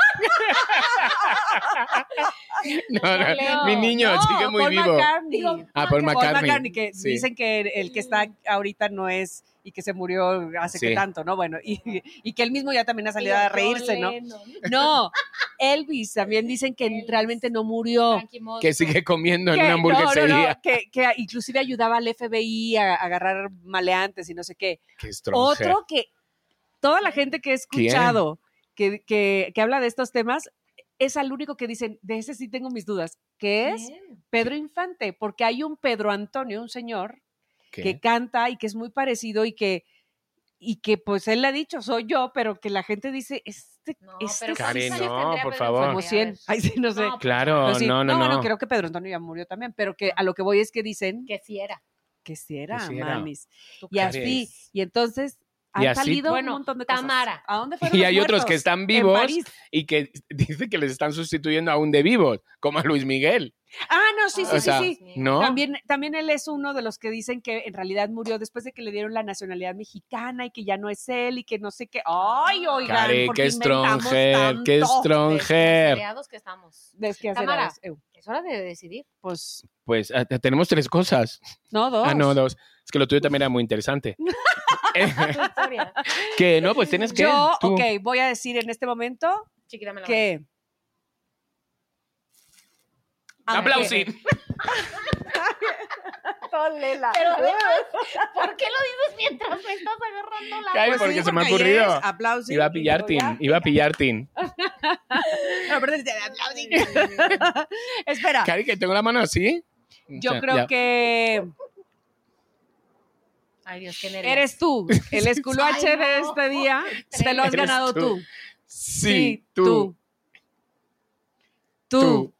no, no,
Leo.
mi niño
No,
sigue muy
Paul
vivo.
McCartney.
Digo,
Ah, Paul
Paul
McCartney.
McCartney, que
Sí.
dicen que el que está ahorita no es y que se murió hace
Sí.
que tanto, ¿no? Bueno, y, y que él mismo ya también ha salido
digo,
a reírse, ¿no?
Lennon,
No, Elvis también dicen que
Elvis.
realmente no murió.
Frankie Mosco.
Que sigue comiendo en
Que-
una
no, no,
hamburguesería.
no, que, que inclusive ayudaba al F B I a, a agarrar maleantes y no sé qué.
Qué estronje.
Otro que toda la gente que he escuchado que, que, que habla de estos temas es al único que dicen, de ese sí tengo mis dudas, que es
¿Quién?
Pedro Infante, porque hay un Pedro Antonio, un señor,
¿Qué?
que canta y que es muy parecido y que, y que pues él le ha dicho, soy yo, pero que la gente dice, este,
No,
este
pero
sí
Cari,
¿cuántos
sí,
años
no,
tendría
por
Pedro
favor.
como
Infante? A
cien.
ver.
Ay, sí, no sé.
No,
Claro,
Pero sí,
no, no, no.
bueno, creo que Pedro Antonio ya murió también, pero que a lo que voy es que dicen
Que sí era.
que sí era,
Que sí era.
manis.
¿Tú
Y así,
crees?
y entonces han
Y así-
salido
Bueno,
un montón de cosas.
Tamara.
¿A dónde fueron
Y
los
hay otros
muertos?
que están
En
vivos
París.
y que dice que les están sustituyendo aún de vivos, como a Luis Miguel.
Ah, no, sí, sí,
O
sí,
sea,
sí.
¿no?
También, también él es uno de los que dicen que en realidad murió después de que le dieron la nacionalidad mexicana y que ya no es él y que no sé qué. ¡Ay, oigan!
Cari,
¿por qué
qué
inventamos
stronger, qué
tanto?
stronger.
Peleados que estamos.
¿Ves qué hacer
Tamara.
ahora? Eu,
Es hora de decidir.
Pues,
Pues ah, tenemos tres cosas.
no, dos.
Ah, no, dos. Es que lo tuyo también era muy interesante. Eh,
Tu historia.
que no, pues tienes que.
Yo,
tú.
ok, voy a decir en este momento
Chiqui, dame la
que...
Aplausi.
todo lela.
Pero además, ¿por qué lo dices mientras me estás agarrando la
Cari,
mano?
porque
sí,
se me ha
porque
ocurrido.
ayer es aplausi,
Iba a
y
pillar
luego
tin,
ya.
iba a pillar tin.
No, pero dice, aplausi. Espera,
Cari, que tengo la mano así.
yo
O sea,
creo
ya.
que
Ay, Dios, qué nervios.
eres tú. El esculache
Ay, no.
de este día te lo has
Eres
ganado
tú.
tú.
Sí, tú.
Tú.
Tú.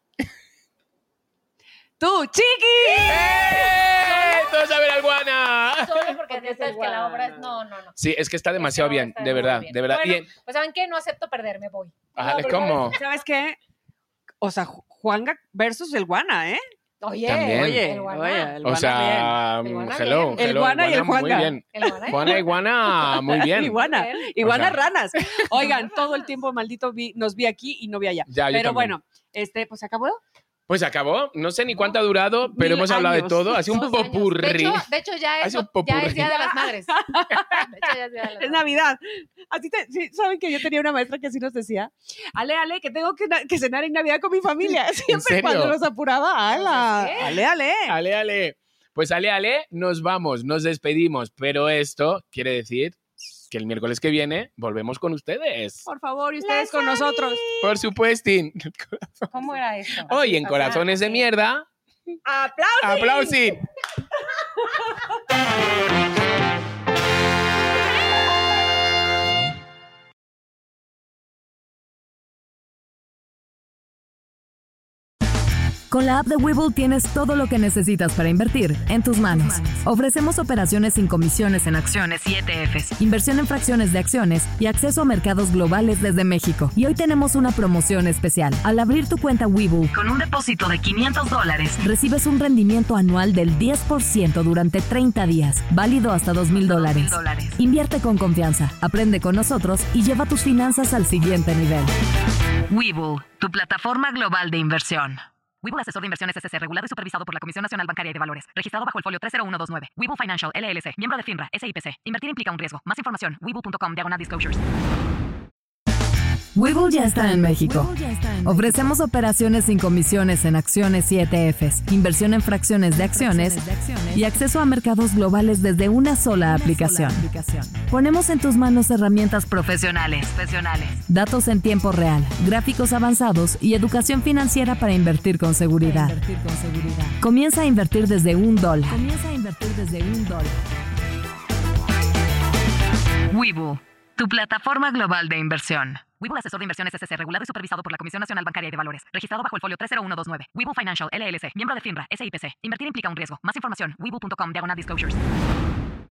Tú, Chiqui.
¡Eh! ¡Todos a ver al Guana!
Solo porque
Porque es
sabes
el
que la obra es...
guano.
No, no, no.
Sí, es que está demasiado
no,
bien,
está
de
muy
verdad,
bien.
de verdad.
Bueno,
Y en-
pues ¿saben qué? No acepto perder, me voy.
Ajá,
No, pero
¿cómo?
¿sabes- ¿Sabes qué? O sea, Ju- Juanga versus el Guana, ¿eh?
Oye,
También.
Oye,
el guaná.
oye, el
O
Guana
sea,
El Guana
hello,
bien.
El
hello,
Guana y el
Muy
Juanga.
bien.
El guaná.
Juana y Guana, muy bien.
Iguana,
Bien.
iguana
O sea-
ranas. Oigan, todo el tiempo maldito vi- nos vi aquí y no vi allá.
Ya, yo
Pero
también.
bueno, este, pues acabó.
Pues acabó, no sé ni cuánto ha durado, pero
Mil
hemos hablado de
años.
todo. Ha sido un
Dos años.
popurrí.
De hecho, de hecho ya,
Ha
es,
sido un
ya es
popurrí.
Día de las Madres. De hecho, ya es Día de las
Es
Madres.
Navidad. Así te, sí, saben que yo tenía una maestra que así nos decía, ale, ale, que tengo que, na- que cenar en Navidad con mi familia. Siempre
serio?
cuando nos apuraba, ala,
Pues es que-
ale, ale.
Ale, ale. Pues ale, ale, nos vamos, nos despedimos. Pero esto quiere decir que el miércoles que viene volvemos con ustedes.
Por favor, y ustedes
Les
con nosotros.
Por supuesto.
¿Cómo era eso?
Hoy en Corazones de Mierda,
¡Aplausos!
aplausin.
Con la app de Webull tienes todo lo que necesitas para invertir en tus manos. Ofrecemos operaciones sin comisiones en acciones y E T Fs, inversión en fracciones de acciones y acceso a mercados globales desde México. Y hoy tenemos una promoción especial. Al abrir tu cuenta Webull con un depósito de quinientos dólares, recibes un rendimiento anual del diez por ciento durante treinta días, válido hasta dos mil dólares. Invierte con confianza, aprende con nosotros y lleva tus finanzas al siguiente nivel. Webull, tu plataforma global de inversión. Webull Asesor de Inversiones S C, regulado y supervisado por la Comisión Nacional Bancaria y de Valores. Registrado bajo el folio tres cero uno dos nueve. Webull Financial, L L C. Miembro de FINRA, S I P C. Invertir implica un riesgo. Más información, webull punto com, diagonal disclosures. Webull ya está en México. Ofrecemos operaciones sin comisiones en acciones y E T Fs, inversión en fracciones de acciones y acceso a mercados globales desde una sola aplicación. Ponemos en tus manos herramientas profesionales, datos en tiempo real, gráficos avanzados y educación financiera para invertir con seguridad. Comienza a invertir desde un dólar. Comienza a invertir desde un dólar. Webull, tu plataforma global de inversión. Webull Asesor de Inversiones S C, regulado y supervisado por la Comisión Nacional Bancaria y de Valores. Registrado bajo el folio tres cero uno dos nueve. Webull Financial, L L C. Miembro de FINRA, S I P C. Invertir implica un riesgo. Más información, webull punto com, diagonal disclosures.